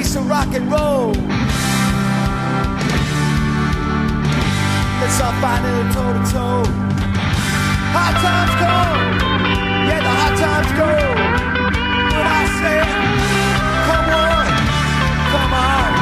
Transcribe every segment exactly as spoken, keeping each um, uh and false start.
peace and rock and roll. Let's all fight it toe to toe. Hard times come, yeah, the hard times go. When I say, come on, come on.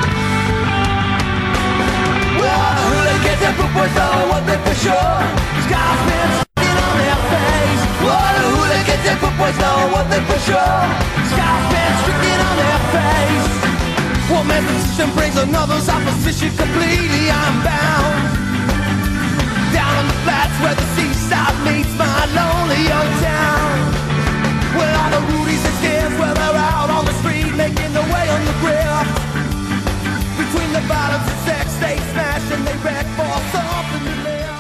Well, the hooligans and footboys know one thing for sure. Sky's been sticking on their face. Well, the hooligans and footboys know one thing for sure. Sky's been sticking on their face. One man's position brings another's opposition completely. I'm bound. Down on the flats where the seaside meets my lonely old town. Where all the Rudies and Skids, where they're out on the street making their way on the grill. Between the violence and sex, they smash and they wreck for something to live.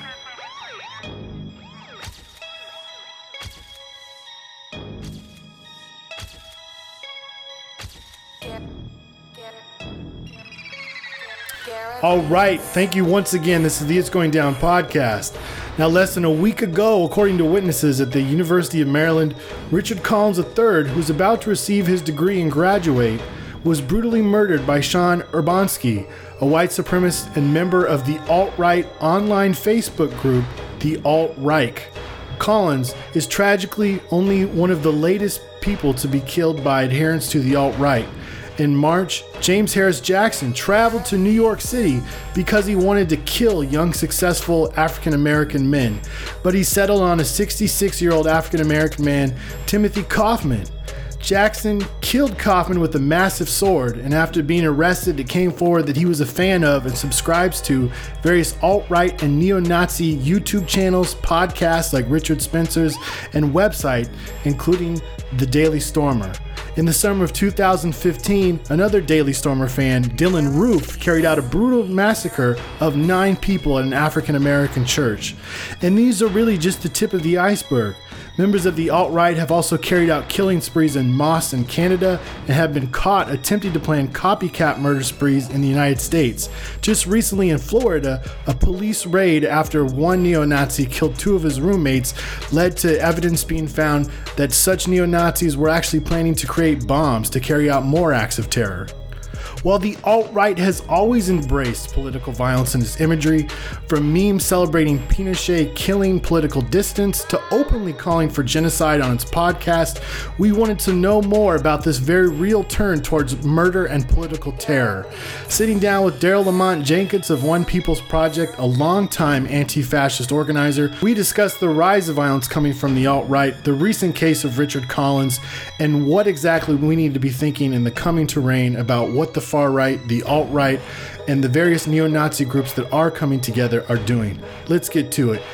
All right, thank you once again. This is the It's Going Down podcast. Now, less than a week ago, according to witnesses at the University of Maryland, Richard Collins the third, who's about to receive his degree and graduate, was brutally murdered by Sean Urbanski, a white supremacist and member of the alt-right online Facebook group, the Alt-Reich. Collins is tragically only one of the latest people to be killed by adherents to the alt-right. In March, James Harris Jackson traveled to New York City because he wanted to kill young, successful African-American men, but he settled on a sixty-six-year-old African-American man, Timothy Kaufman. Jackson killed Kaufman with a massive sword, and after being arrested, it came forward that he was a fan of and subscribes to various alt-right and neo-Nazi YouTube channels, podcasts like Richard Spencer's, and website, including The Daily Stormer. In the summer of two thousand fifteen, another Daily Stormer fan, Dylan Roof, carried out a brutal massacre of nine people at an African-American church. And these are really just the tip of the iceberg. Members of the alt-right have also carried out killing sprees in Moss in Canada and have been caught attempting to plan copycat murder sprees in the United States. Just recently in Florida, a police raid after one neo-Nazi killed two of his roommates led to evidence being found that such neo-Nazis were actually planning to create bombs to carry out more acts of terror. While the alt-right has always embraced political violence in its imagery, from memes celebrating Pinochet killing political dissidents to openly calling for genocide on its podcast, we wanted to know more about this very real turn towards murder and political terror. Sitting down with Daryl Lamont Jenkins of One People's Project, a longtime anti-fascist organizer, we discussed the rise of violence coming from the alt-right, the recent case of Richard Collins, and what exactly we need to be thinking in the coming terrain about what the far right, the alt-right, and the various neo-Nazi groups that are coming together are doing. Let's get to it.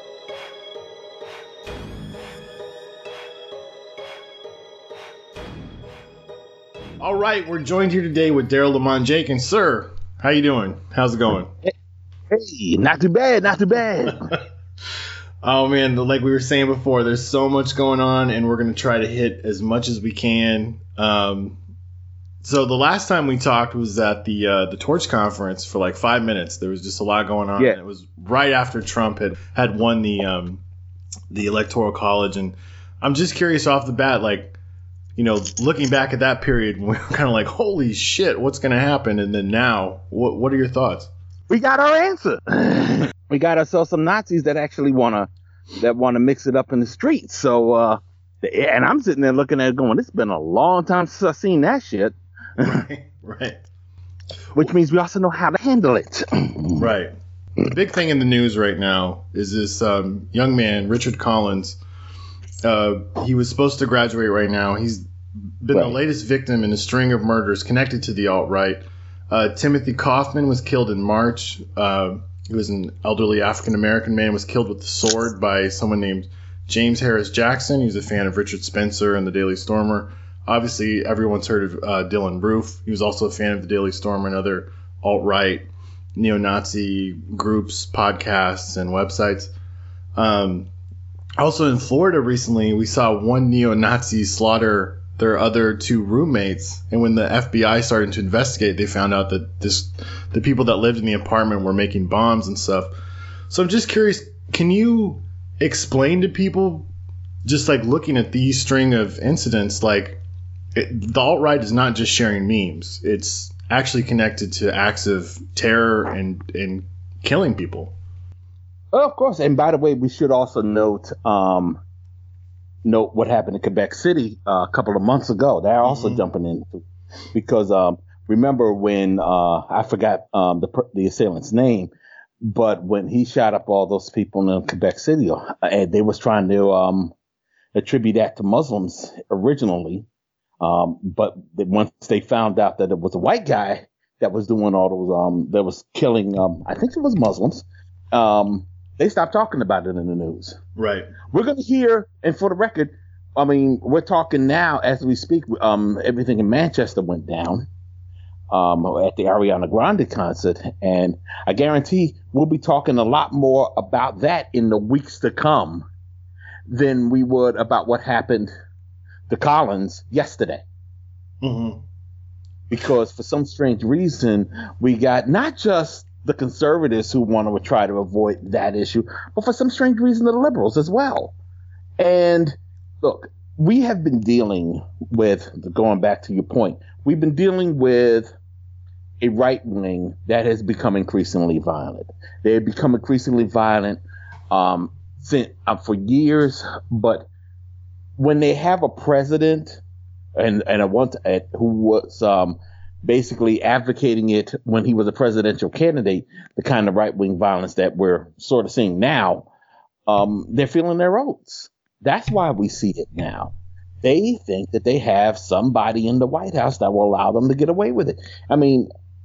All right, we're joined here today with Daryl Lamont Jenkins. Sir, how you doing? How's it going? Hey, not too bad, not too bad. Oh man, like we were saying before, there's so much going on, and we're going to try to hit as much as we can. Um, So the last time we talked was at the uh, the Torch conference for like five minutes. There was just a lot going on. Yeah. And it was right after Trump had, had won the um, the Electoral College. And I'm just curious off the bat, like, you know, looking back at that period, we were kind of like, holy shit, what's going to happen? And then now, what what are your thoughts? We got our answer. We got ourselves some Nazis that actually want to that want to mix it up in the streets. So, uh, and I'm sitting there looking at it going, it's been a long time since I've seen that shit. Right, right. Which means we also know how to handle it. Right. The big thing in the news right now is this um, young man, Richard Collins. Uh, he was supposed to graduate right now. He's been Right. the latest victim in a string of murders connected to the alt-right. Uh, Timothy Kaufman was killed in March. Uh, he was an elderly African-American man, was killed with a sword by someone named James Harris Jackson. He was a fan of Richard Spencer and the Daily Stormer. Obviously, everyone's heard of uh, Dylan Roof. He was also a fan of the Daily Stormer and other alt-right, neo-Nazi groups, podcasts, and websites. Um, also in Florida recently, we saw one neo-Nazi slaughter their other two roommates. And when the F B I started to investigate, they found out that this the people that lived in the apartment were making bombs and stuff. So I'm just curious, can you explain to people, just like looking at these string of incidents, like, it, the alt-right is not just sharing memes. It's actually connected to acts of terror and, and killing people. Oh, of course. And by the way, we should also note um, note what happened in Quebec City uh, a couple of months ago. They're also mm-hmm. jumping in because um, remember when uh, I forgot um, the the assailant's name, but when he shot up all those people in Quebec City, uh, and they was trying to um, attribute that to Muslims originally, um, but once they found out that it was a white guy that was doing all those um, that was killing, um, I think it was Muslims. Um, They stopped talking about it in the news. Right. We're going to hear, and for the record, I mean, we're talking now as we speak. Um, everything in Manchester went down um, at the Ariana Grande concert, and I guarantee we'll be talking a lot more about that in the weeks to come than we would about what happened to Collins yesterday. Mm-hmm. Because for some strange reason, we got not just the conservatives who want to try to avoid that issue, but for some strange reason, the liberals as well. And look, we have been dealing with, going back to your point, we've been dealing with a right wing that has become increasingly violent. They have become increasingly violent um, since, uh, for years, but when they have a president and, and a one uh, who was um, basically advocating it when he was a presidential candidate, the kind of right-wing violence that we're sort of seeing now, um, they're feeling their oats. That's why we see it now. They think that they have somebody in the White House that will allow them to get away with it. I mean,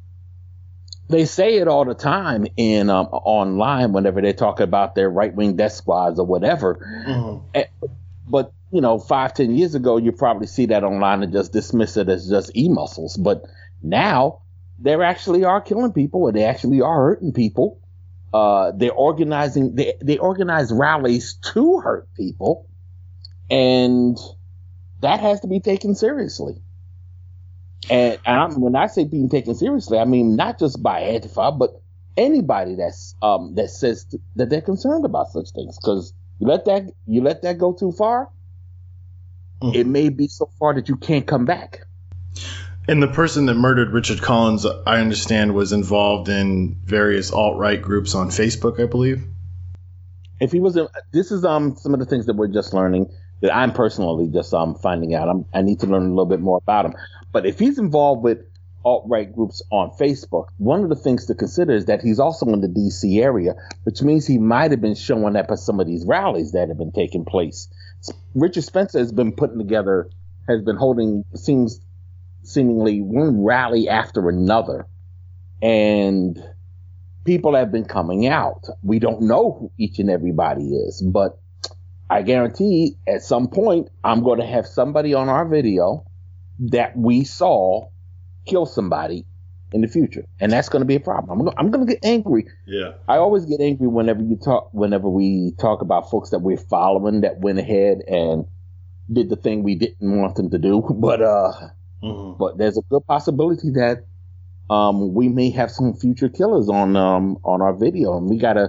they say it all the time in um, online whenever they talk about their right-wing death squads or whatever. Mm-hmm. But, you know, five, ten years ago, you probably see that online and just dismiss it as just e-muscles. But now they actually are killing people, and they actually are hurting people. Uh, they're organizing, they, they organize rallies to hurt people, and that has to be taken seriously. And, and I'm, when I say being taken seriously, I mean not just by Antifa, but anybody that's um, that says th- that they're concerned about such things. Because you let that you let that go too far, mm-hmm. it may be so far that you can't come back. And the person that murdered Richard Collins, I understand, was involved in various alt-right groups on Facebook, I believe. If he was, a, this is um some of the things that we're just learning that I'm personally just um finding out. I'm, I need to learn a little bit more about him. But if he's involved with alt-right groups on Facebook, one of the things to consider is that he's also in the D C area, which means he might have been showing up at some of these rallies that have been taking place. Richard Spencer has been putting together, has been holding, seems seemingly one rally after another, and people have been coming out. We don't know who each and everybody is, but I guarantee at some point I'm going to have somebody on our video that we saw kill somebody in the future, and that's going to be a problem. I'm going, I'm going to get angry. Yeah, I always get angry whenever you talk, whenever we talk about folks that we're following that went ahead and did the thing we didn't want them to do, but uh. Mm-hmm. But there's a good possibility that um, we may have some future killers on um, on our video, and we gotta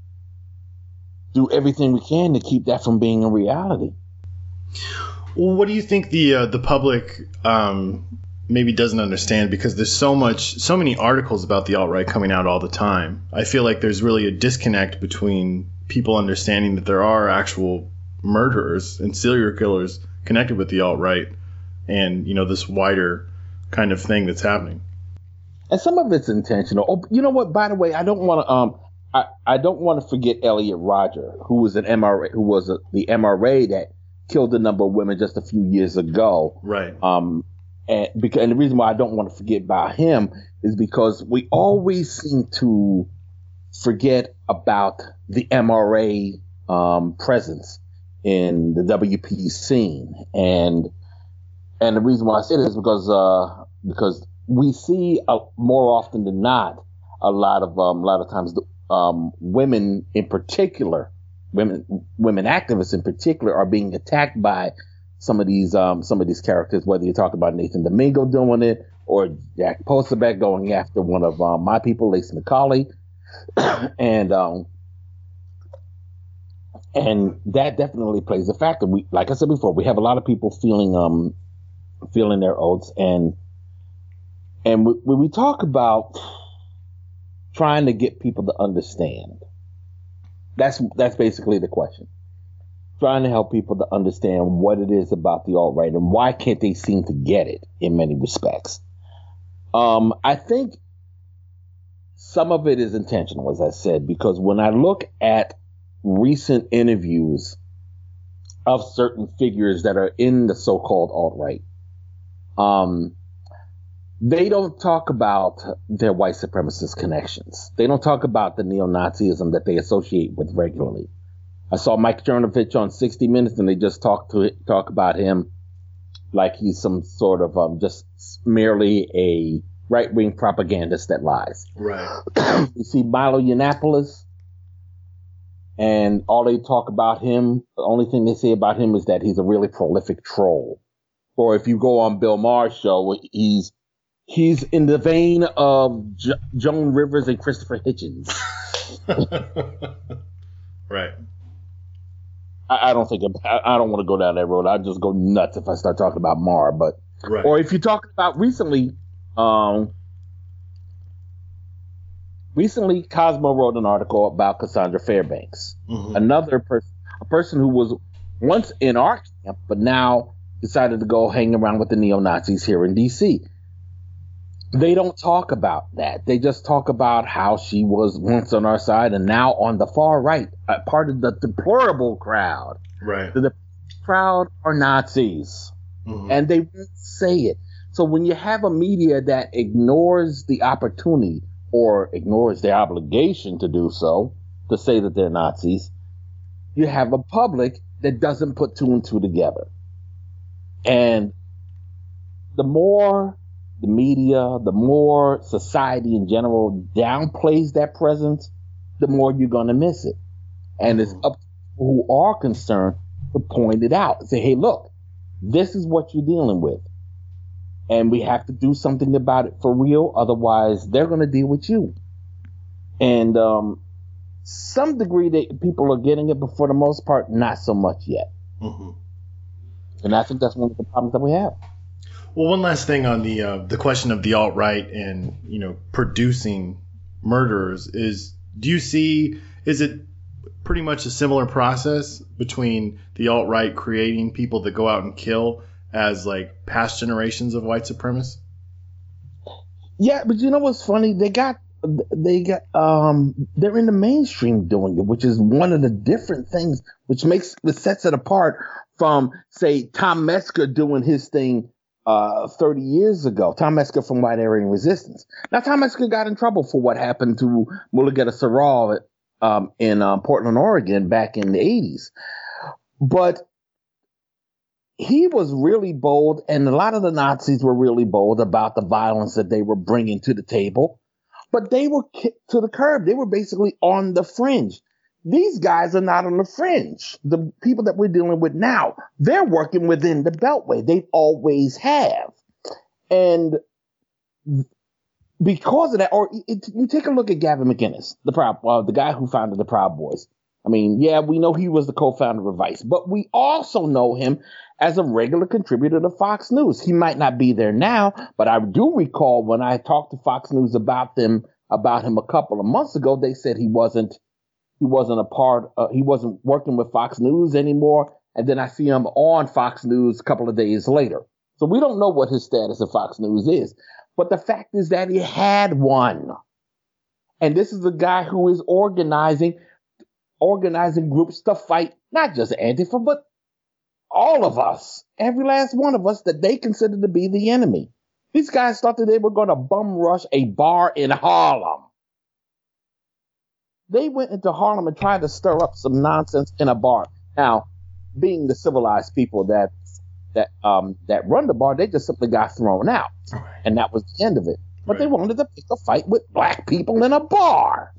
do everything we can to keep that from being a reality. Well, what do you think the uh, the public um, maybe doesn't understand? Because there's so much, so many articles about the alt-right coming out all the time. I feel like there's really a disconnect between people understanding that there are actual murderers and serial killers connected with the alt-right, and, you know, this wider kind of thing that's happening. And some of it's intentional. Oh, you know what? By the way, I don't want to um, I, I don't want to forget Elliot Rodger, who was an M R A, who was a, the M R A that killed a number of women just a few years ago. Right. Um, and because and the reason why I don't want to forget about him is because we always seem to forget about the M R A um, presence in the W P scene, and. And the reason why I say this is because uh, because we see uh, more often than not a lot of um, a lot of times um, women in particular, women women activists in particular, are being attacked by some of these um, some of these characters. Whether you talk about Nathan Domingo doing it or Jack Posobiec going after one of um, my people, Lacey McCauley, and um, and that definitely plays a factor. We, like I said before, we have a lot of people feeling um. feeling their oats. And and when we talk about trying to get people to understand, that's that's basically the question. Trying to help people to understand what it is about the alt-right and why can't they seem to get it in many respects. Um, I think some of it is intentional, as I said, because when I look at recent interviews of certain figures that are in the so-called alt-right, um, they don't talk about their white supremacist connections. They don't talk about the neo-Nazism that they associate with regularly. I saw Mike Cernovich on sixty minutes, and they just talk to it, talk about him like he's some sort of um, just merely a right-wing propagandist that lies. Right. You see Milo Yiannopoulos, and all they talk about him, the only thing they say about him is that he's a really prolific troll. Or if you go on Bill Maher's show, he's he's in the vein of jo- Joan Rivers and Christopher Hitchens. Right. I, I don't think I, I don't want to go down that road. I just go nuts if I start talking about Maher. But right. Or if you're talking about recently, um, recently Cosmo wrote an article about Cassandra Fairbanks, mm-hmm. another person, a person who was once in our camp, but now decided to go hang around with the neo-Nazis here in D C. They don't talk about that. They just talk about how she was once on our side and now on the far right, uh, part of the deplorable crowd. Right. The, the crowd are Nazis, mm-hmm. and they won't say it. So when you have a media that ignores the opportunity or ignores their obligation to do so, to say that they're Nazis, you have a public that doesn't put two and two together. And the more the media, the more society in general downplays that presence, the more you're going to miss it. And it's up to people who are concerned to point it out. Say, hey, look, this is what you're dealing with. And we have to do something about it for real. Otherwise, they're going to deal with you. And um, some degree, they, people are getting it, but for the most part, not so much yet. Mm-hmm. And I think that's one of the problems that we have. Well, one last thing on the uh, the question of the alt-right and, you know, producing murderers is, do you see, is it pretty much a similar process between the alt-right creating people that go out and kill as like past generations of white supremacists? Yeah, but you know what's funny? They got they got um they're in the mainstream doing it, which is one of the different things which makes which sets it apart from, say, Tom Metzger doing his thing uh thirty years ago. Tom Metzger from White Aryan Resistance. Now, Tom Metzger got in trouble for what happened to Mulugeta Seral um in uh, Portland, Oregon back in the eighties. But he was really bold, and a lot of the Nazis were really bold about the violence that they were bringing to the table. But they were kicked to the curb. They were basically on the fringe. These guys are not on the fringe. The people that we're dealing with now, they're working within the Beltway. They always have. And because of that, or it, you take a look at Gavin McInnes, the Proud, uh, the guy who founded the Proud Boys. I mean, yeah, we know he was the co-founder of Vice, but we also know him as a regular contributor to Fox News. He might not be there now, but I do recall when I talked to Fox News about them, about him a couple of months ago, they said he wasn't, he wasn't a part, uh, he wasn't working with Fox News anymore. And then I see him on Fox News a couple of days later. So we don't know what his status of Fox News is, but the fact is that he had one. And this is a guy who is organizing organizing groups to fight not just Antifa, but all of us, every last one of us that they consider to be the enemy. These guys thought that they were going to bum rush a bar in Harlem. They went into Harlem and tried to stir up some nonsense in a bar. Now, being the civilized people that that um that run the bar, they just simply got thrown out, and that was the end of it. But right. They wanted to pick a fight with black people in a bar.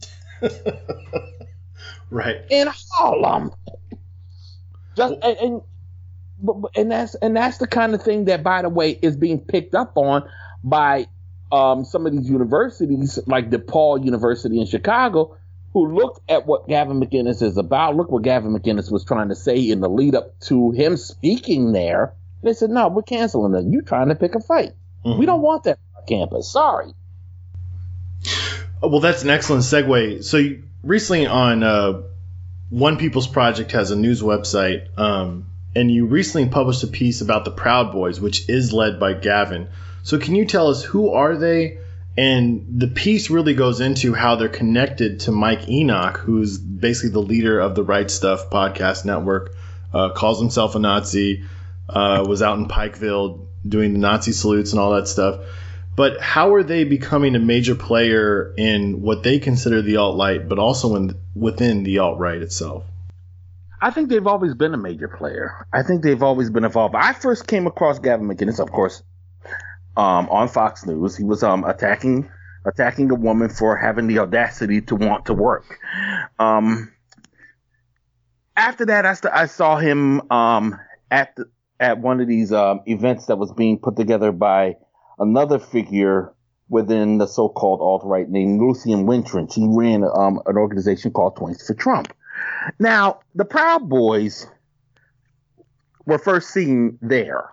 Right. In Harlem. Just and, and and that's and that's the kind of thing that, by the way, is being picked up on by um, some of these universities, like DePaul University in Chicago, who looked at what Gavin McInnes is about. Look what Gavin McInnes was trying to say in the lead up to him speaking there They said, no, we're canceling that. You're trying to pick a fight. Mm-hmm. We don't want that on our campus. Sorry. Well, that's an excellent segue. So you, recently on uh, One People's Project has a news website, um, and you recently published a piece about the Proud Boys, which is led by Gavin. So can you tell us, who are they? And the piece really goes into how they're connected to Mike Enoch, who's basically the leader of the Right Stuff podcast network, uh, calls himself a Nazi, uh, was out in Pikeville doing the Nazi salutes and all that stuff. But how are they becoming a major player in what they consider the alt-right, but also in, within the alt-right itself? I think they've always been a major player. I think they've always been involved. I first came across Gavin McInnes, of course, um, on Fox News. He was um, attacking attacking a woman for having the audacity to want to work. Um, after that, I, st- I saw him um, at the, at one of these um, events that was being put together by another figure within the so-called alt-right named Lucian Wintrench. He ran um, an organization called Twins for Trump. Now, the Proud Boys were first seen there.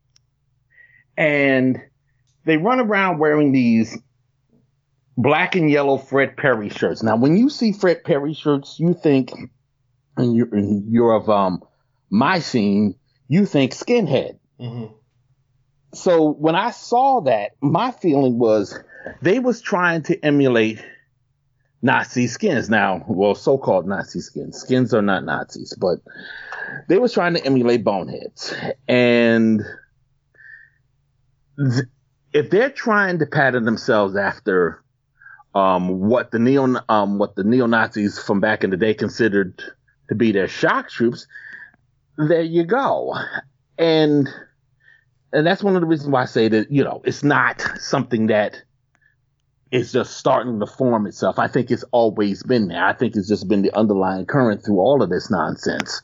And they run around wearing these black and yellow Fred Perry shirts. Now, when you see Fred Perry shirts, you think, and you're, and you're of um, my scene, you think skinhead. Mm-hmm. So when I saw that, my feeling was they was trying to emulate Nazi skins. Now, well, so-called Nazi skins. Skins are not Nazis, but they was trying to emulate boneheads. And th- if they're trying to pattern themselves after um, what the neo um, what the neo-Nazis from back in the day considered to be their shock troops, there you go. And And that's one of the reasons why I say that, you know, it's not something that is just starting to form itself. I think it's always been there. I think it's just been the underlying current through all of this nonsense.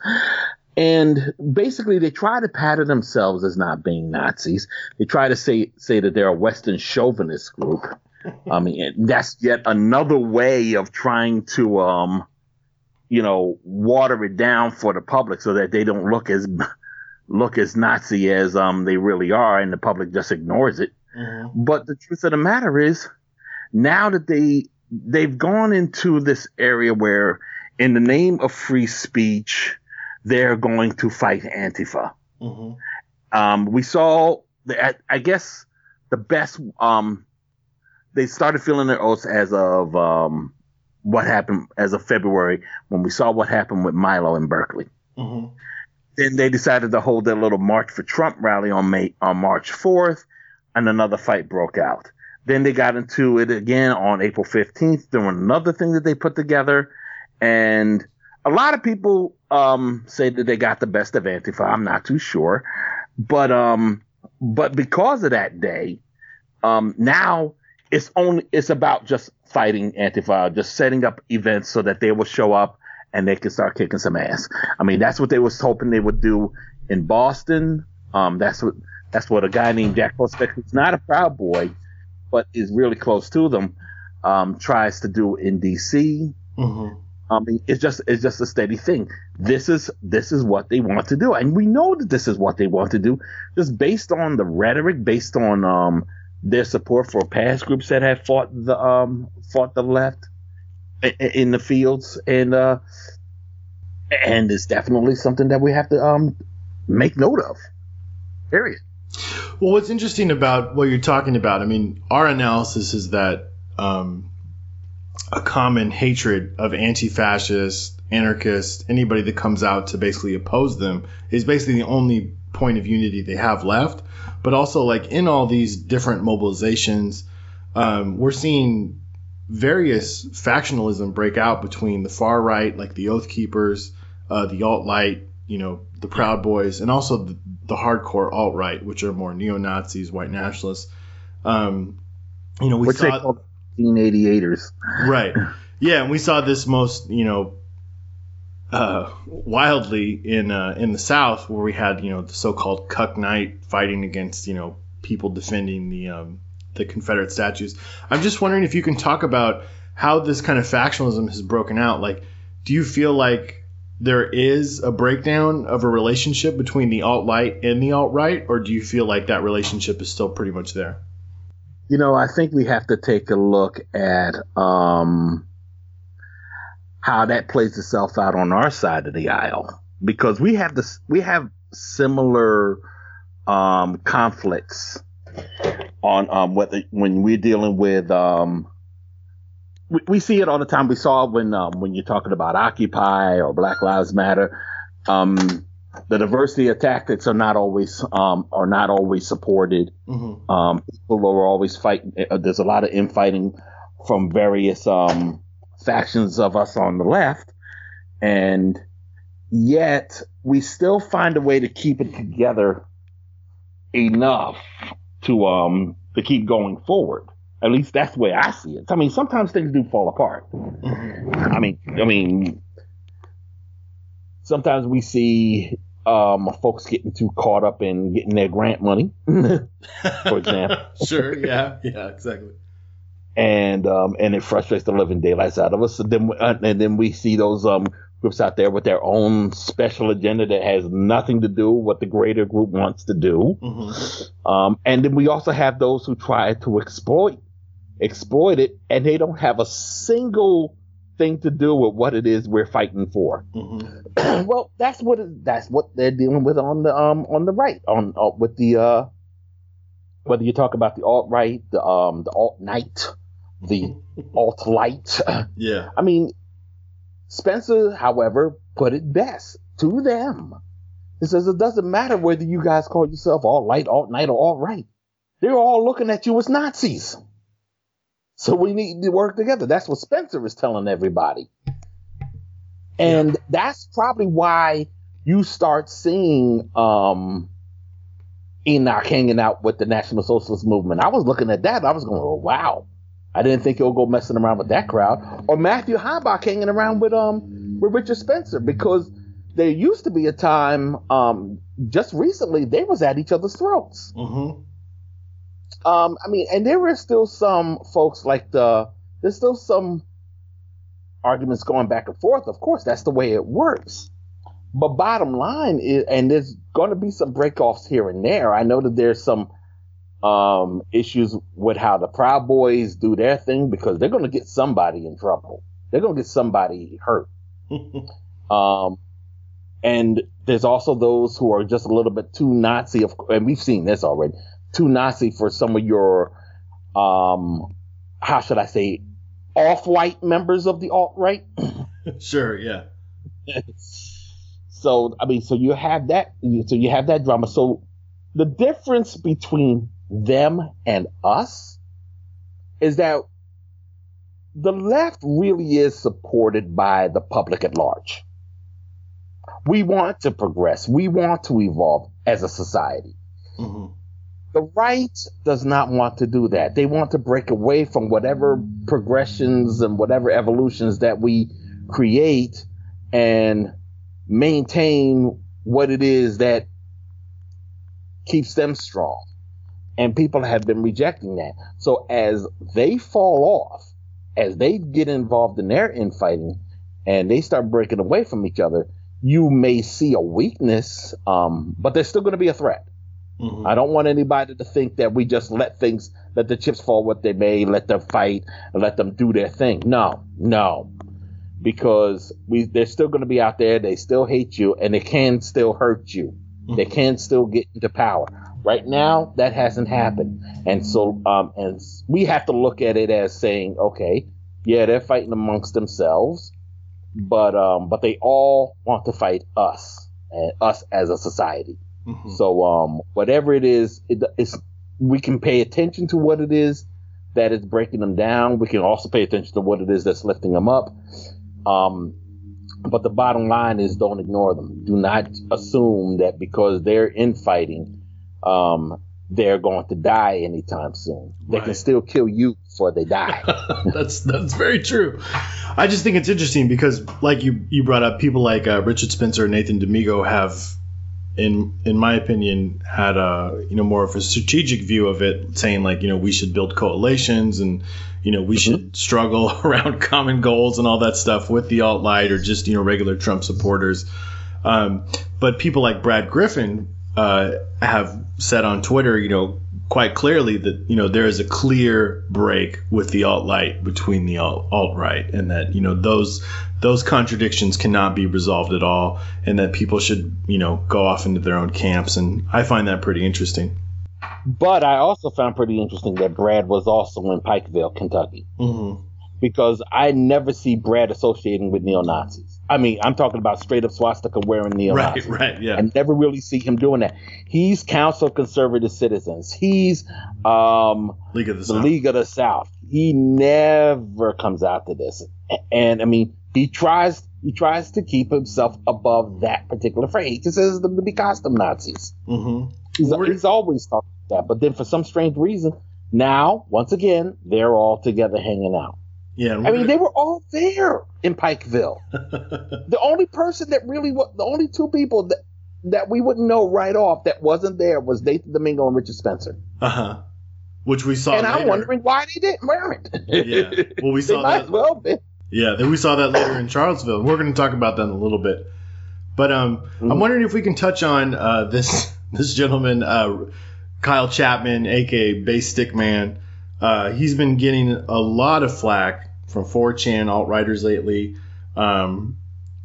And basically, they try to pattern themselves as not being Nazis. They try to say say that they're a Western chauvinist group. I mean, that's yet another way of trying to, um, you know, water it down for the public so that they don't look as look as Nazi as um they really are, and the public just ignores it. Mm-hmm. But the truth of the matter is, now that they they've gone into this area where, in the name of free speech, they're going to fight Antifa. Mm-hmm. Um, we saw, the, I guess, the best. Um, they started feeling their oaths as of um what happened as of February, when we saw what happened with Milo in Berkeley. Mm-hmm. Then they decided to hold their little March for Trump rally on May on March fourth, and another fight broke out. Then they got into it again on April fifteenth, doing another thing that they put together. And a lot of people um, say that they got the best of Antifa. I'm not too sure. But um, but because of that day, um, now it's only it's about just fighting Antifa, just setting up events so that they will show up and they can start kicking some ass. I mean, that's what they was hoping they would do in Boston. Um, that's what that's what a guy named Jack Pospech, who's not a Proud Boy, but is really close to them, um, tries to do in D C. Mm-hmm. I mean, it's just it's just a steady thing. This is this is what they want to do, and we know that this is what they want to do, just based on the rhetoric, based on um, their support for past groups that have fought the um, fought the left in the fields, and uh, and it's definitely something that we have to um, make note of. Period. Well, what's interesting about what you're talking about, I mean, our analysis is that um, a common hatred of anti-fascists, anarchists, anybody that comes out to basically oppose them is basically the only point of unity they have left. But also, like, in all these different mobilizations, um, we're seeing various factionalism break out between the far right, like the Oath Keepers, uh, the alt-right, you know, the Proud Boys, and also the, the hardcore alt-right, which are more neo-Nazis, white nationalists. Um, you know, we Which saw they call eighteen eighty-eighters. Right. Yeah, and we saw this most, you know, uh, wildly in uh, in the South, where we had, you know, the so-called Cuck Knight fighting against, you know, people defending the um, the Confederate statues. I'm just wondering if you can talk about how this kind of factionalism has broken out. Like, do you feel like there is a breakdown of a relationship between the alt-right and the alt-right, or do you feel like that relationship is still pretty much there? You know, I think we have to take a look at um, how that plays itself out on our side of the aisle, because we have this, we have similar um, conflicts on um, whether when we're dealing with. Um, we, we see it all the time. We saw it when um, when you're talking about Occupy or Black Lives Matter. Um, the diversity of tactics are not always um, are not always supported. Mm-hmm. Um, people are always fighting. There's a lot of infighting from various um, factions of us on the left, and yet we still find a way to keep it together enough to um to keep going forward. At least that's the way I see it. I mean, sometimes things do fall apart. Mm-hmm. I mean, I mean, sometimes we see um folks getting too caught up in getting their grant money, for example. Sure. Yeah. Yeah. Exactly. And um and it frustrates the living daylights out of us. And then uh, and then we see those um groups out there with their own special agenda that has nothing to do with what the greater group wants to do. Mm-hmm. Um, and then we also have those who try to exploit exploit it, and they don't have a single thing to do with what it is we're fighting for. Mm-hmm. Well, that's what it, that's what they're dealing with on the um on the right on uh, with the uh whether you talk about the alt right, the um the alt night, the alt light. Yeah, I mean. Spencer, however, put it best to them. He says it doesn't matter whether you guys call yourself alt-light, alt-night, or alt-right. They're all looking at you as Nazis. So we need to work together. That's what Spencer is telling everybody. And yeah. That's probably why you start seeing um, Enoch hanging out with the National Socialist Movement. I was looking at that. I was going, oh, wow. I didn't think he'll go messing around with that crowd. Or Matthew Heimbach hanging around with um with Richard Spencer, because there used to be a time um just recently they was at each other's throats. Mm-hmm. Um, I mean, and there were still some folks like the there's still some arguments going back and forth. Of course, that's the way it works. But bottom line is, and there's going to be some breakoffs here and there. I know that there's some. Um, issues with how the Proud Boys do their thing, because they're going to get somebody in trouble. They're going to get somebody hurt. um, and there's also those who are just a little bit too Nazi, of, and we've seen this already, too Nazi for some of your, um, how should I say, off-white members of the alt-right. Sure, yeah. So, I mean, so you have that, so you have that drama. So the difference between them and us is that the left really is supported by the public at large. We want to progress. We want to evolve as a society. Mm-hmm. The right does not want to do that. They want to break away from whatever progressions and whatever evolutions that we create and maintain what it is that keeps them strong. And people have been rejecting that. So as they fall off, as they get involved in their infighting and they start breaking away from each other, you may see a weakness, um, but there's still going to be a threat. Mm-hmm. I don't want anybody to think that we just let things, let the chips fall what they may, let them fight, and let them do their thing. No, no. Because we, they're still going to be out there. They still hate you, and they can still hurt you. Mm-hmm. They can still get into power. Right now, that hasn't happened. And so um, and we have to look at it as saying, okay, yeah, they're fighting amongst themselves, but um, but they all want to fight us, and us as a society. Mm-hmm. So um, whatever it is, it, it's, we can pay attention to what it is that is breaking them down. We can also pay attention to what it is that's lifting them up. Um, but the bottom line is, don't ignore them. Do not assume that because they're infighting, um, they're going to die anytime soon. They right. can still kill you before they die. that's that's very true. I just think it's interesting because, like you, you brought up, people like uh, Richard Spencer and Nathan D'Amico have, in in my opinion, had a you know more of a strategic view of it, saying like you know we should build coalitions and you know, we mm-hmm. should struggle around common goals and all that stuff with the alt-right or just, you know, regular Trump supporters. Um, but people like Brad Griffin uh, have said on Twitter, you know, quite clearly that, you know, there is a clear break with the alt-right between the alt- alt-right, and that, you know, those those contradictions cannot be resolved at all, and that people should, you know, go off into their own camps. And I find that pretty interesting. But I also found pretty interesting that Brad was also in Pikeville, Kentucky, mm-hmm. because I never see Brad associating with neo-Nazis. I mean, I'm talking about straight up swastika wearing neo-Nazis. Right, right, yeah. I never really see him doing that. He's Council of Conservative Citizens. He's um, League of the, the South. League of the South. He never comes out to this. And I mean, he tries he tries to keep himself above that particular phrase. He considers them to be costume Nazis. Mm-hmm. He's, he's always talking about that. But then for some strange reason, now, once again, they're all together hanging out. Yeah, I mean, they were all there in Pikeville. The only person that really was, the only two people that, that we wouldn't know right off that wasn't there was Nathan Domingo and Richard Spencer. Uh-huh. Which we saw And later. I'm wondering why they didn't wear it. Yeah. Well, we saw they might that. well be. Yeah, then we saw that later in Charlottesville. We're going to talk about that in a little bit. But um, mm-hmm. I'm wondering if we can touch on uh, this this gentleman, uh, Kyle Chapman, a k a. Base Stick Man. Uh, he's been getting a lot of flack from four chan alt-righters lately. Um,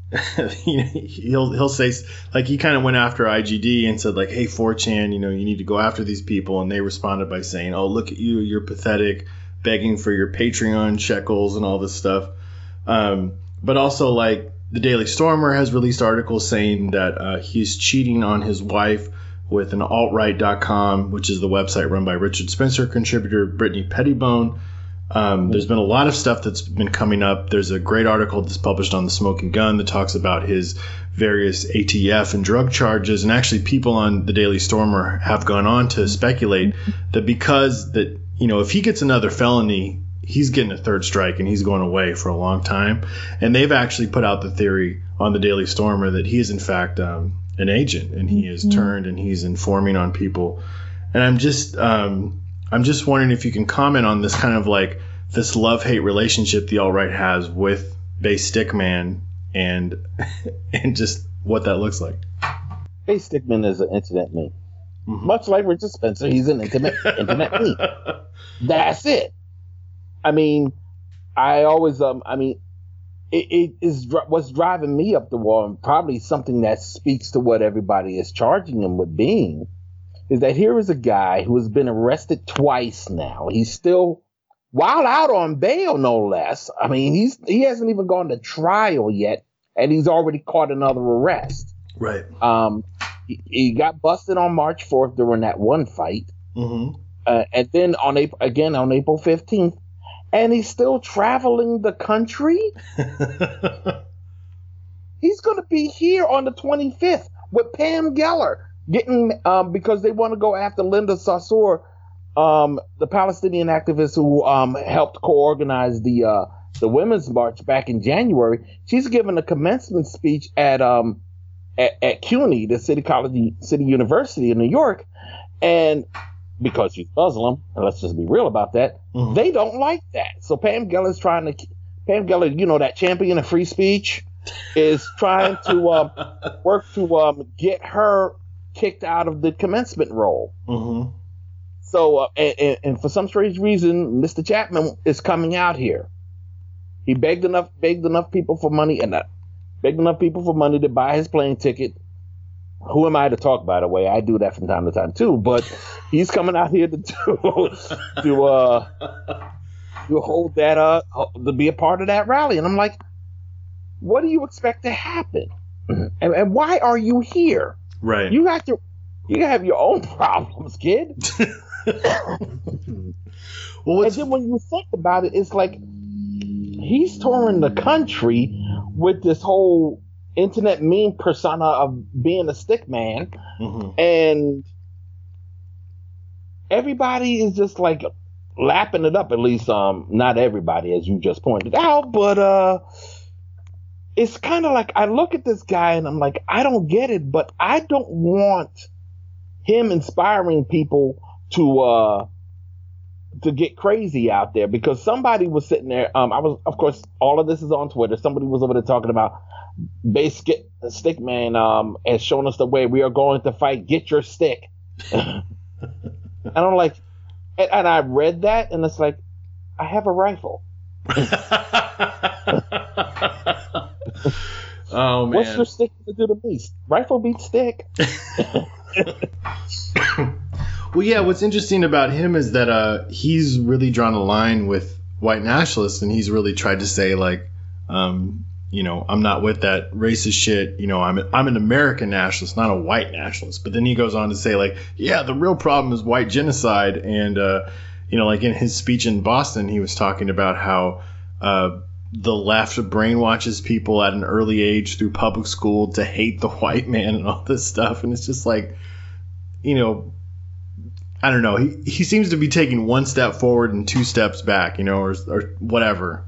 he'll he'll say, like, he kind of went after I G D and said, like, hey, four chan, you know, you need to go after these people. And they responded by saying, oh, look at you, you're pathetic, begging for your Patreon shekels and all this stuff. Um, but also, like, the Daily Stormer has released articles saying that uh, he's cheating on his wife with an alt right dot com, which is the website run by Richard Spencer contributor Brittany Pettibone. Um, there's been a lot of stuff that's been coming up. There's a great article that's published on The Smoking Gun that talks about his various A T F and drug charges. And actually, people on the Daily Stormer have gone on to speculate that because that, you know, if he gets another felony, he's getting a third strike and he's going away for a long time. And they've actually put out the theory on the Daily Stormer that he is, in fact, um, an agent, and he is turned and he's informing on people. And I'm just um, I'm just wondering if you can comment on this kind of like this love-hate relationship the alt-right has with Base Stick Man and and just what that looks like. Base Stick Man is an internet meme. Mm-hmm. Much like Richard Spencer, he's an internet internet meme. That's it. I mean, I always um I mean it, it is what's driving me up the wall, and probably something that speaks to what everybody is charging him with being, is that here is a guy who has been arrested twice now. He's still, while out on bail, no less. I mean, he's he hasn't even gone to trial yet, and he's already caught another arrest. Right. Um, he, he got busted on March fourth during that one fight, mm-hmm. uh, and then on April, again on April fifteenth, and he's still traveling the country. He's going to be here on the twenty-fifth with Pam Geller. Getting um, because they want to go after Linda Sarsour, um, the Palestinian activist who um, helped co-organize the uh, the Women's March back in January. She's giving a commencement speech at um at, at CUNY, the City College City University in New York, and because she's Muslim, and let's just be real about that, mm-hmm. they don't like that. So Pam Geller's trying to Pam Geller, you know, that champion of free speech, is trying to um, work to um, get her kicked out of the commencement role. Mm-hmm. So, uh, and, and for some strange reason, Mister Chapman is coming out here. He begged enough, begged enough people for money, and uh, begged enough people for money to buy his plane ticket. Who am I to talk, by the way? I do that from time to time too. But he's coming out here to do, to uh to hold that uh to be a part of that rally, and I'm like, what do you expect to happen? And, and why are you here? Right. You got your, you have your own problems, kid. Well, and then when you think about it, it's like he's touring the country with this whole internet meme persona of being a stick man, mm-hmm. and everybody is just like lapping it up. At least, um, not everybody, as you just pointed out, but uh. It's kind of like I look at this guy and I'm like, I don't get it, but I don't want him inspiring people to uh, to get crazy out there because somebody was sitting there. Um, I was, of course, all of this is on Twitter. Somebody was over there talking about Base Stickman um, has shown us the way. We are going to fight. Get your stick. And I'm like, and, and I read that, and it's like, I have a rifle. Oh man, what's your stick to do to me? Rifle beats stick. Well, yeah. What's interesting about him is that uh, he's really drawn a line with white nationalists, and he's really tried to say like, um, you know, I'm not with that racist shit. You know, I'm I'm an American nationalist, not a white nationalist. But then he goes on to say like, yeah, the real problem is white genocide, and uh, you know, like in his speech in Boston, he was talking about how uh, the left brainwashes people at an early age through public school to hate the white man and all this stuff, and it's just like, you know. I don't know. He he seems to be taking one step forward and two steps back, you know, or or whatever.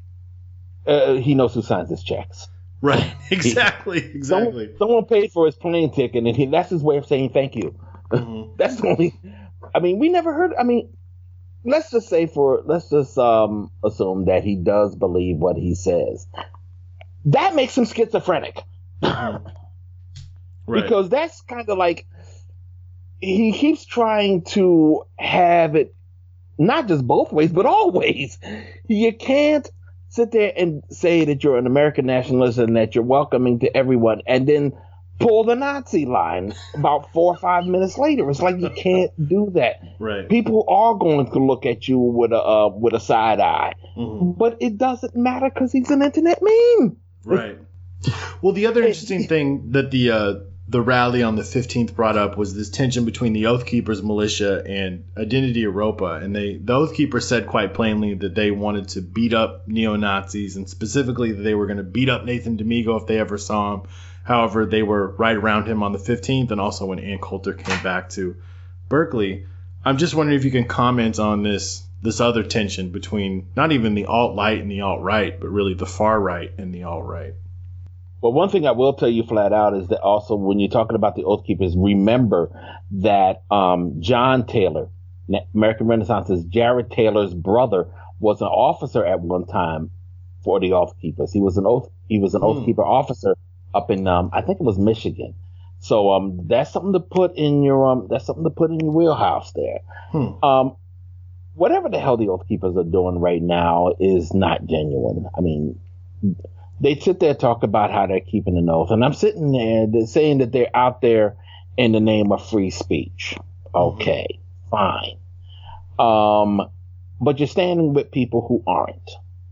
Uh, he knows who signs his checks. Right. Exactly. He, exactly. Someone, someone paid for his plane ticket, and he, that's his way of saying thank you. Mm-hmm. That's the only. I mean, we never heard. I mean, let's just say for let's just um, assume that he does believe what he says. That makes him schizophrenic. Right. Because that's kind of like. He keeps trying to have it not just both ways, but all ways. You can't sit there and say that you're an American nationalist and that you're welcoming to everyone and then pull the Nazi line about four or five minutes later. It's like you can't do that. Right. People are going to look at you with a uh, with a side eye, mm-hmm. but it doesn't matter because he's an internet meme. Right. Well, the other interesting thing that the uh, the rally on the fifteenth brought up was this tension between the Oath Keepers militia and Identity Europa, and they the Oath Keepers said quite plainly that they wanted to beat up neo-Nazis, and specifically that they were going to beat up Nathan D'Amigo if they ever saw him. However, they were right around him on the fifteenth, and also when Ann Coulter came back to Berkeley. I'm just wondering if you can comment on this this other tension between not even the alt-light and the alt-right, but really the far-right and the alt-right. Well, one thing I will tell you flat out is that also when you're talking about the Oath Keepers, remember that um, John Taylor, American Renaissance's Jared Taylor's brother, was an officer at one time for the Oath Keepers. He was an Oath he was an hmm. Oath Keeper officer up in um, I think it was Michigan. So um, that's something to put in your um, that's something to put in your wheelhouse there. Hmm. Um, whatever the hell the Oath Keepers are doing right now is not genuine. I mean. They sit there and talk about how they're keeping an oath. And I'm sitting there they're saying that they're out there in the name of free speech. Okay, fine. Um, but you're standing with people who aren't.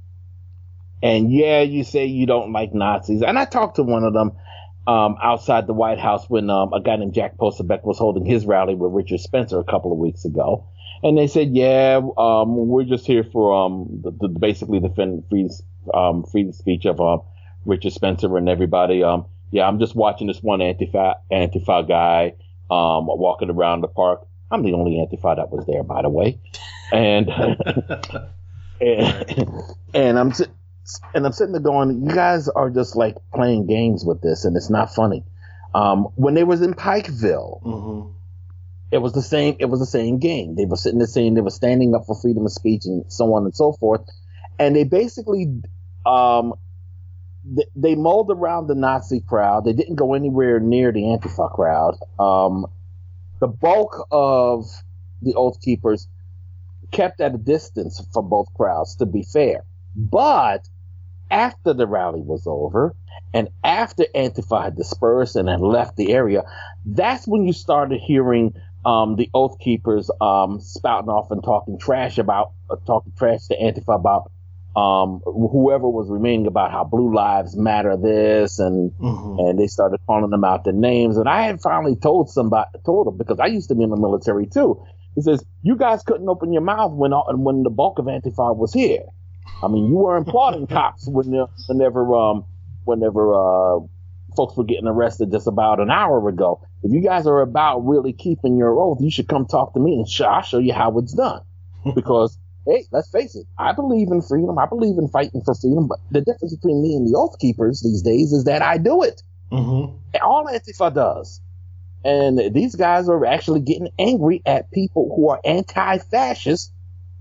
And yeah, you say you don't like Nazis. And I talked to one of them um, outside the White House when um, a guy named Jack Posobiec was holding his rally with Richard Spencer a couple of weeks ago. And they said, yeah, um, we're just here for um, the, the, basically defend free um, free speech of um, Richard Spencer and everybody. Um, yeah, I'm just watching this one Antifa, Antifa guy um, walking around the park. I'm the only Antifa that was there, by the way. And and, and I'm and I'm sitting there going, you guys are just like playing games with this, and it's not funny. Um, when they was in Pikeville. Mm-hmm. It was the same. It was the same game. They were sitting there saying they were standing up for freedom of speech and so on and so forth. And they basically, um, they, they mulled around the Nazi crowd. They didn't go anywhere near the Antifa crowd. Um, the bulk of the Oath Keepers kept at a distance from both crowds, to be fair. But after the rally was over, and after Antifa had dispersed and had left the area, that's when you started hearing Um, the Oath Keepers um, spouting off and talking trash about, uh, talking trash to Antifa about um, whoever was remaining about how Blue Lives Matter this, and mm-hmm. and they started calling them out their names. And I had finally told somebody, told them, because I used to be in the military too. He says, you guys couldn't open your mouth when when the bulk of Antifa was here. I mean, you were applauding cops when, whenever um, whenever uh, folks were getting arrested just about an hour ago. If you guys are about really keeping your oath, you should come talk to me and sh- I'll show you how it's done. Because, hey, let's face it, I believe in freedom. I believe in fighting for freedom. But the difference between me and the Oath Keepers these days is that I do it. Mm-hmm. All Antifa does. And these guys are actually getting angry at people who are anti-fascist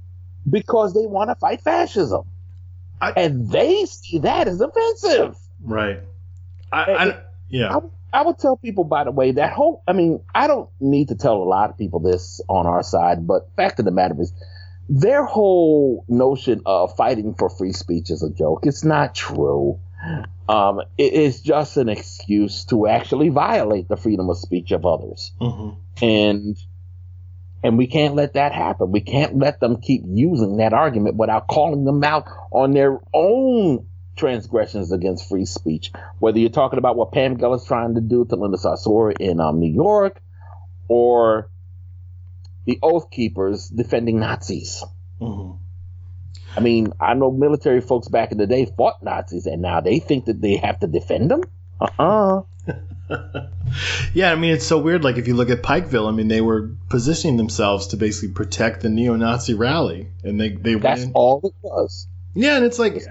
because they want to fight fascism. I, and they see that as offensive. Right. I, I, yeah. I, I would tell people, by the way, that whole, I mean, I don't need to tell a lot of people this on our side, but fact of the matter is, their whole notion of fighting for free speech is a joke. It's not true. Um, it is just an excuse to actually violate the freedom of speech of others. Mm-hmm. And and we can't let that happen. We can't let them keep using that argument without calling them out on their own transgressions against free speech. Whether you're talking about what Pam Geller's trying to do to Linda Sarsour in um, New York, or the Oath Keepers defending Nazis. Mm-hmm. I mean, I know military folks back in the day fought Nazis, and now they think that they have to defend them? Uh-uh. Yeah, I mean, it's so weird. Like, if you look at Pikeville, I mean, they were positioning themselves to basically protect the neo-Nazi rally. And they, they That's went in. all it was. Yeah, and it's like,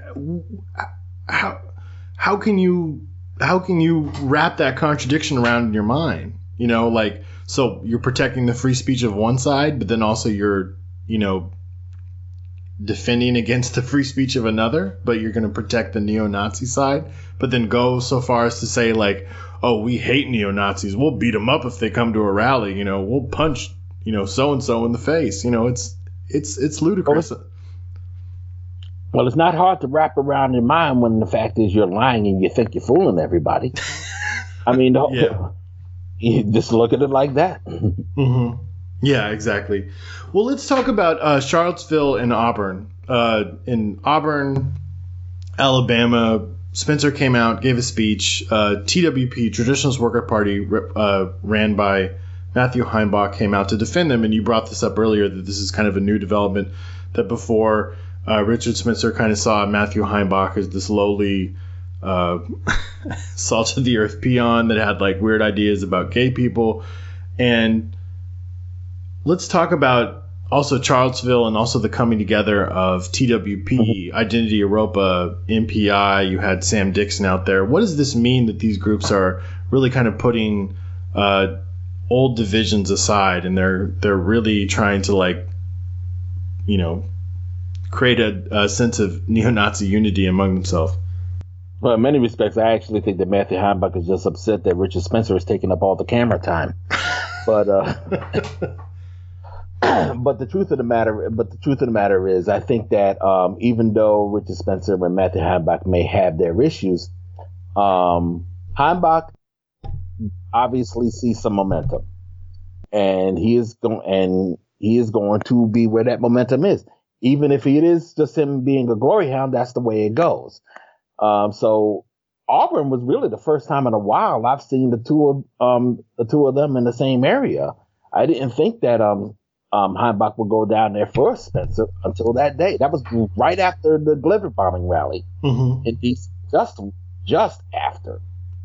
how how can you how can you wrap that contradiction around in your mind? You know, like, so you're protecting the free speech of one side, but then also you're, you know, defending against the free speech of another, but you're going to protect the neo-Nazi side, but then go so far as to say, like, oh, we hate neo-Nazis. We'll beat them up if they come to a rally. You know, we'll punch, you know, so-and-so in the face. You know, it's it's it's ludicrous. Well, it's not hard to wrap around your mind when the fact is you're lying and you think you're fooling everybody. I mean, the whole, yeah. You just look at it like that. Mm-hmm. Yeah, exactly. Well, let's talk about uh, Charlottesville and Auburn. Uh, in Auburn, Alabama, Spencer came out, gave a speech. Uh, T W P, Traditionalist Worker Party, uh, ran by Matthew Heimbach, came out to defend them. And you brought this up earlier, that this is kind of a new development, that before uh, Richard Spencer kind of saw Matthew Heimbach as this lowly uh, salt of the earth peon that had like weird ideas about gay people. And let's talk about also Charlottesville and also the coming together of T W P, Identity Europa, M P I. You had Sam Dixon out there. What does this mean that these groups are really kind of putting uh, old divisions aside, and they're they're really trying to, like, you know, create a, a sense of neo-Nazi unity among themselves? Well, in many respects, I actually think that Matthew Heimbach is just upset that Richard Spencer is taking up all the camera time. But uh, but the truth of the matter, but the truth of the matter is, I think that um, even though Richard Spencer and Matthew Heimbach may have their issues, um, Heimbach obviously sees some momentum, and he is going and he is going to be where that momentum is. Even if it is just him being a glory hound, that's the way it goes. Um, so Auburn was really the first time in a while I've seen the two of um, the two of them in the same area. I didn't think that um, um, Heimbach would go down there first, Spencer, until that day. That was right after the Glitter bombing rally mm-hmm. in D C, just just after.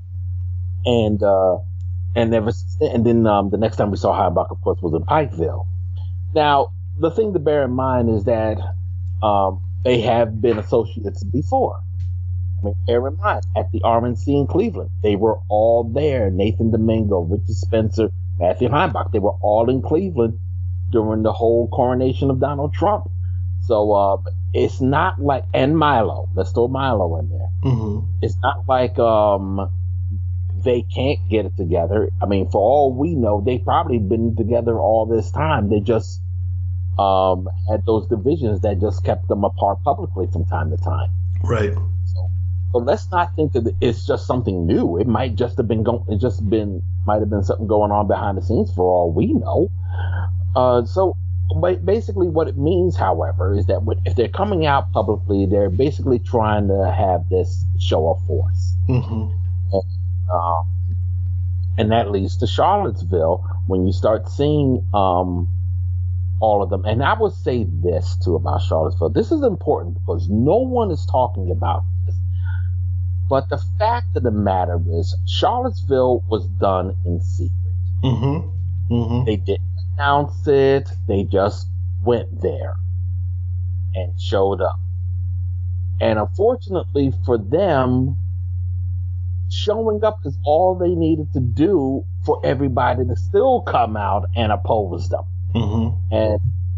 And uh, and never and then um, the next time we saw Heimbach, of course, was in Pikeville. Now, the thing to bear in mind is that um, they have been associates before. I mean, bear in mind, at the R N C in Cleveland, they were all there. Nathan Domingo, Richard Spencer, Matthew Heimbach, they were all in Cleveland during the whole coronation of Donald Trump. So uh, it's not like, and Milo, let's throw Milo in there. Mm-hmm. It's not like um, they can't get it together. I mean, for all we know, they've probably been together all this time. They just um, had those divisions that just kept them apart publicly from time to time. Right. So, so let's not think that it's just something new. It might just have been going. It just been might have been something going on behind the scenes for all we know. Uh, so basically, what it means, however, is that if they're coming out publicly, they're basically trying to have this show of force. Mm-hmm. And, um, and that leads to Charlottesville when you start seeing um, all of them. And I would say this too about Charlottesville. This is important because no one is talking about this. But the fact of the matter is, Charlottesville was done in secret. Mm-hmm. Mm-hmm. They didn't announce it. They just went there and showed up. And unfortunately for them, showing up is all they needed to do for everybody to still come out and oppose them. Mm-hmm. And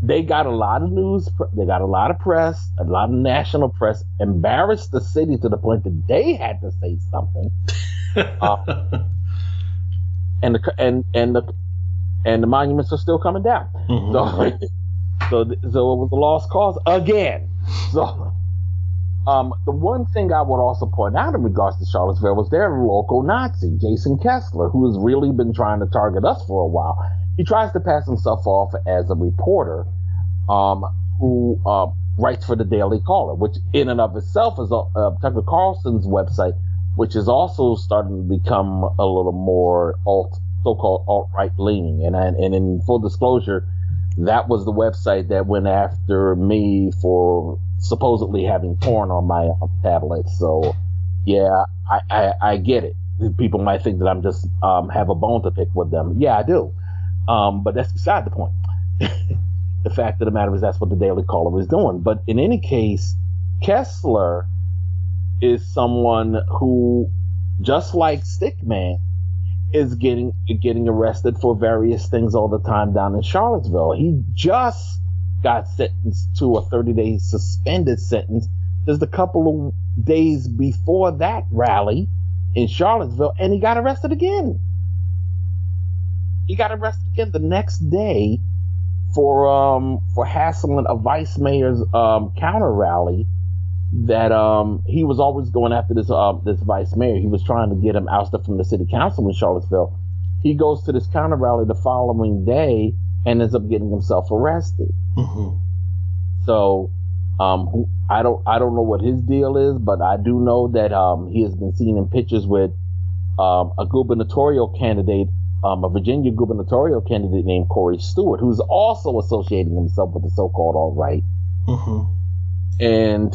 they got a lot of news, they got a lot of press, a lot of national press, embarrassed the city to the point that they had to say something. uh, and the and and the and the monuments are still coming down. Mm-hmm. So, so so it was a lost cause again. So, um, the one thing I would also point out in regards to Charlottesville was their local Nazi, Jason Kessler, who has really been trying to target us for a while. He tries to pass himself off as a reporter um, who uh, writes for the Daily Caller, which in and of itself is a, uh, Tucker Carlson's website, which is also starting to become a little more alt, so-called alt-right leaning. And, and in full disclosure, that was the website that went after me for supposedly having porn on my uh, tablet. So, yeah, I, I, I get it. People might think that I'm just um, have a bone to pick with them. Yeah, I do. Um, but that's beside the point. The fact of the matter is that's what the Daily Caller is doing. But in any case, Kessler is someone who, just like Stickman, is getting getting arrested for various things all the time down in Charlottesville. He just got sentenced to a thirty-day suspended sentence just a couple of days before that rally in Charlottesville, and he got arrested again. He got arrested again the next day for um for hassling a vice mayor's um counter rally that um he was always going after this uh, this vice mayor. He was trying to get him ousted from the city council in Charlottesville. He goes to this counter rally the following day and ends up getting himself arrested. Mm-hmm. So um I don't I don't know what his deal is, but I do know that um he has been seen in pictures with um a gubernatorial candidate. Um, a Virginia gubernatorial candidate named Corey Stewart, who's also associating himself with the so-called alt-right. Mm-hmm. And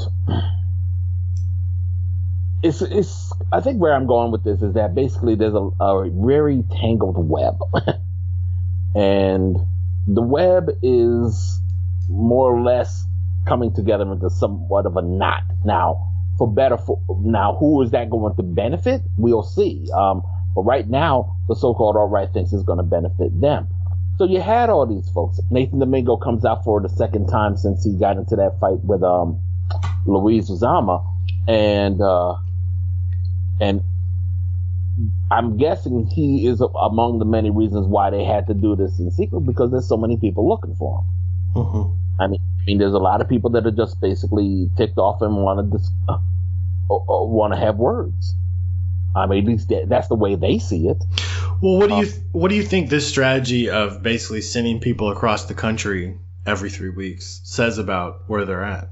it's, it's, I think where I'm going with this is that basically there's a, a very tangled web. And the web is more or less coming together into somewhat of a knot. Now, for better, for, now, who is that going to benefit? We'll see. Um, But right now, the so-called alt-right thinks it's going to benefit them. So you had all these folks. Nathan Domingo comes out for the second time since he got into that fight with um, Luis Uzama. And uh, and I'm guessing he is among the many reasons why they had to do this in secret, because there's so many people looking for him. Mm-hmm. I mean, I mean, there's a lot of people that are just basically ticked off and want to uh, want to have words. I mean, at least that's the way they see it. Well, what do you th- what do you think this strategy of basically sending people across the country every three weeks says about where they're at?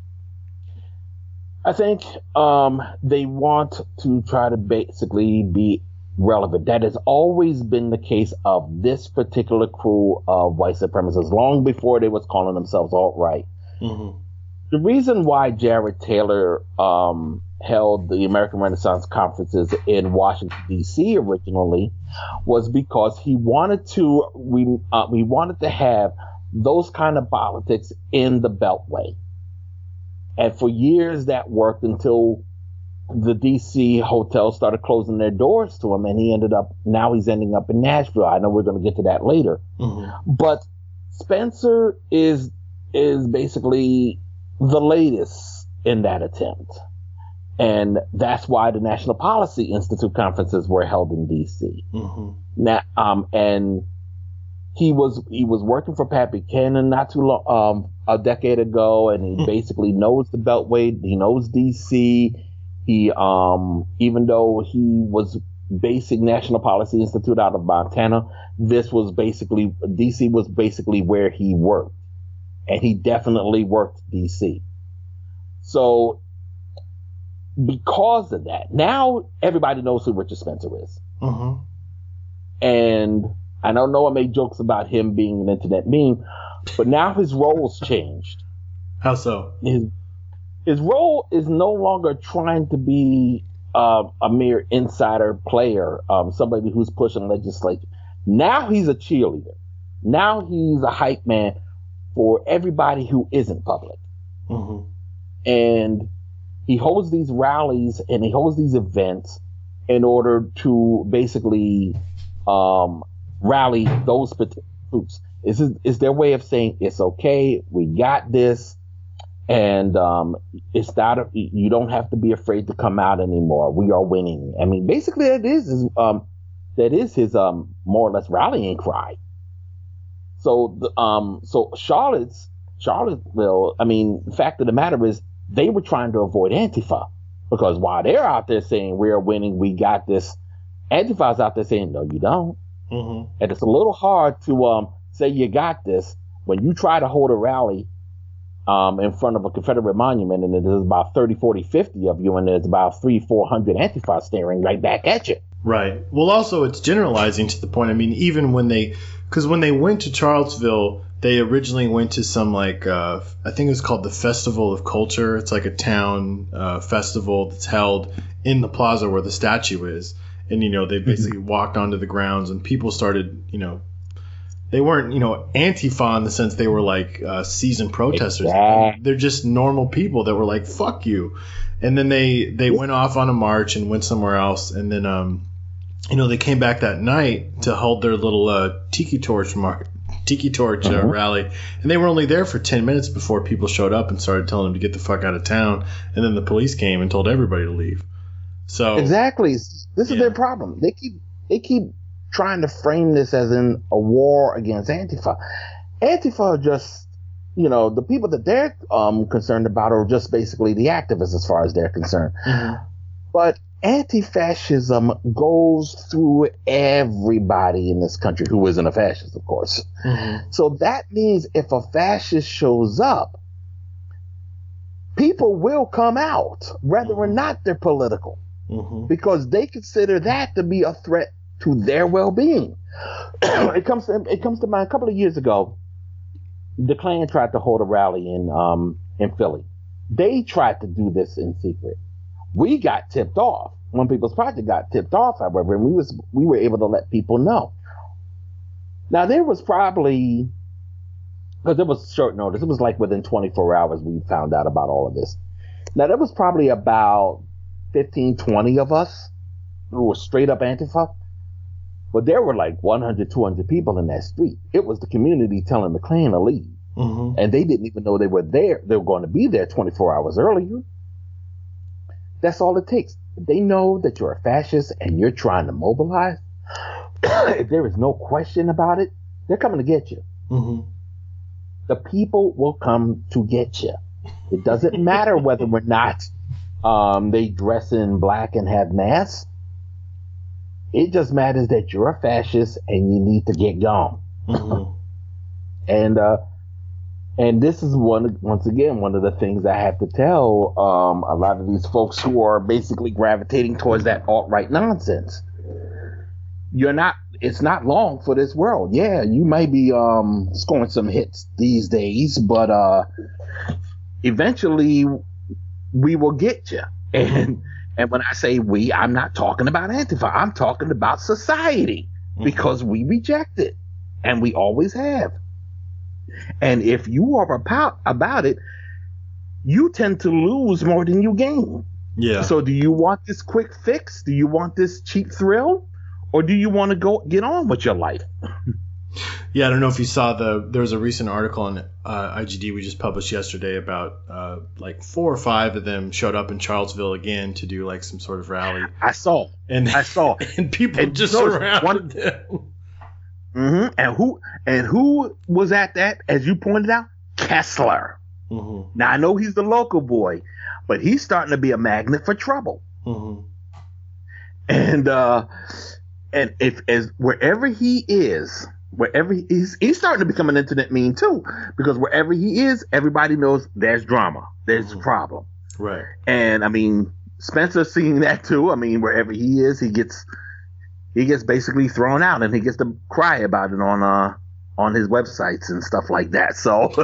I think um, they want to try to basically be relevant. That has always been the case of this particular crew of white supremacists, long before they was calling themselves alt-right. Mm-hmm. The reason why Jared Taylor um, held the American Renaissance conferences in Washington, D C originally was because he wanted to we uh, we wanted to have those kind of politics in the Beltway. And for years that worked until the D C hotels started closing their doors to him, and he ended up, now he's ending up in Nashville. I know we're going to get to that later. Mm-hmm. But Spencer is is basically the latest in that attempt. And that's why the National Policy Institute conferences were held in D C. Mm-hmm. Now, um, and he was he was working for Pat Buchanan not too long, um, a decade ago, and he basically knows the Beltway. He knows D C. He, um, even though he was basing National Policy Institute out of Montana, this was basically D C was basically where he worked, and he definitely worked D C. So, because of that, now everybody knows who Richard Spencer is. Mm-hmm. And I don't know I made jokes about him being an internet meme, but now his role's changed. How so? His, his role is no longer trying to be uh, a mere insider player, um, somebody who's pushing legislation. Now he's a cheerleader. Now he's a hype man for everybody who isn't public. Mm-hmm. And he holds these rallies and he holds these events in order to basically um, rally those troops. This is is their way of saying it's okay. We got this, and um, it's not. A, you don't have to be afraid to come out anymore. We are winning. I mean, basically, that is is um, that is his um more or less rallying cry. So the um so Charlotte's Charlottesville. I mean, the fact of the matter is they were trying to avoid Antifa because while they're out there saying we're winning, we got this, Antifa's out there saying no, you don't. Mm-hmm. And it's a little hard to um. say you got this when you try to hold a rally um, in front of a Confederate monument and there's about thirty, forty, fifty of you and there's about three, four hundred Antifa staring right back at you. Right. Well, also it's generalizing to the point. I mean, even when they, because when they went to Charlottesville, they originally went to some like, uh, I think it was called the Festival of Culture. It's like a town uh, festival that's held in the plaza where the statue is. And, you know, they basically mm-hmm. walked onto the grounds and people started, you know, they weren't, you know, Antifa in the sense they were like uh, seasoned protesters. Exactly. They're just normal people that were like, fuck you. And then they, they went off on a march and went somewhere else. And then, um, you know, they came back that night to hold their little uh, tiki torch mar- tiki torch uh, uh-huh. rally. And they were only there for ten minutes before people showed up and started telling them to get the fuck out of town. And then the police came and told everybody to leave. So exactly. This is yeah. their problem. They keep they keep trying to frame this as in a war against Antifa. Antifa are just, you know, the people that they're um, concerned about are just basically the activists as far as they're concerned. Mm-hmm. But anti-fascism goes through everybody in this country who isn't a fascist, of course. Mm-hmm. So that means if a fascist shows up, people will come out, whether or not they're political, mm-hmm. because they consider that to be a threat to their well-being. it comes to, it comes to mind a couple of years ago, the Klan tried to hold a rally in um in Philly. They tried to do this in secret. We got tipped off. One People's Project got tipped off, however, and we was we were able to let people know. Now there was probably, because it was short notice, it was like within twenty-four hours we found out about all of this. Now there was probably about fifteen, twenty of us who were straight up Antifa. But there were like one hundred, two hundred people in that street. It was the community telling the Klan to leave. Mm-hmm. And they didn't even know they were there. They were going to be there twenty-four hours earlier. That's all it takes. If they know that you're a fascist and you're trying to mobilize, if there is no question about it, they're coming to get you. Mm-hmm. The people will come to get you. It doesn't matter whether or not um, they dress in black and have masks. It just matters that you're a fascist and you need to get gone. Mm-hmm. and uh, and this is one once again one of the things I have to tell um, a lot of these folks who are basically gravitating towards that alt-right nonsense. You're not. It's not long for this world. Yeah, you may be um, scoring some hits these days, but uh, eventually we will get you. And And when I say we, I'm not talking about Antifa. I'm talking about society, mm-hmm. because we reject it, and we always have. And if you are about, about it, you tend to lose more than you gain. Yeah. So do you want this quick fix? Do you want this cheap thrill? Or do you want to go get on with your life? Yeah, I don't know if you saw the, there was a recent article on uh, I G D we just published yesterday about uh, like four or five of them showed up in Charlottesville again to do like some sort of rally. I saw. And I saw. And people and just surrounded one, them. Mm-hmm. And who and who was at that, as you pointed out? Kessler. Mm-hmm. Now, I know he's the local boy, but he's starting to be a magnet for trouble. Mm-hmm. And uh, and if as wherever he is, wherever he is, he's starting to become an internet meme too, because wherever he is, everybody knows there's drama, there's mm-hmm. a problem. Right. And I mean, Spencer's seeing that too. I mean, wherever he is, he gets he gets basically thrown out, and he gets to cry about it on uh on his websites and stuff like that. So.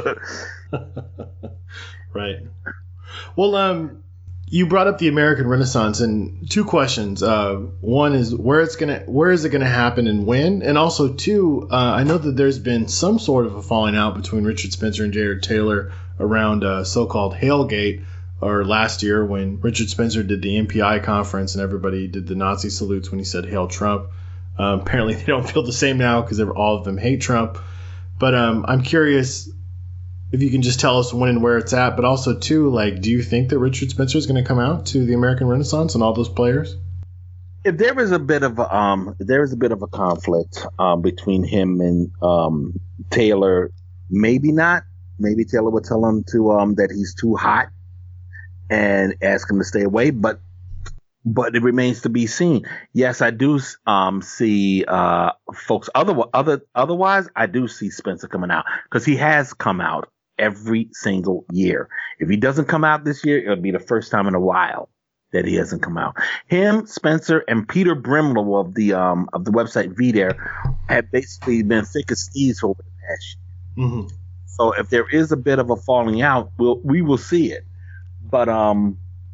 Right. Well, um, you brought up the American Renaissance, and two questions. Uh, one is where it's gonna, where is it gonna happen, and when? And also, two, uh, I know that there's been some sort of a falling out between Richard Spencer and J R Taylor around uh, so-called Hailgate, or last year when Richard Spencer did the N P I conference and everybody did the Nazi salutes when he said "Hail Trump." Uh, apparently, they don't feel the same now because all of them hate Trump. But um, I'm curious if you can just tell us when and where it's at, but also too, like, do you think that Richard Spencer is going to come out to the American Renaissance and all those players? If there is a bit of a, um, if there is a bit of a conflict um, between him and um, Taylor, maybe not. Maybe Taylor would tell him to um, that he's too hot and ask him to stay away. But but it remains to be seen. Yes, I do um, see uh, folks. Other other otherwise, I do see Spencer coming out because he has come out every single year. If he doesn't come out this year, it'll be the first time in a while that he hasn't come out. Him, Spencer, and Peter Brimlow of the um of the website V Dare have basically been thick as thieves over the past year. Mm-hmm. So if there is a bit of a falling out, we'll we will see it. But um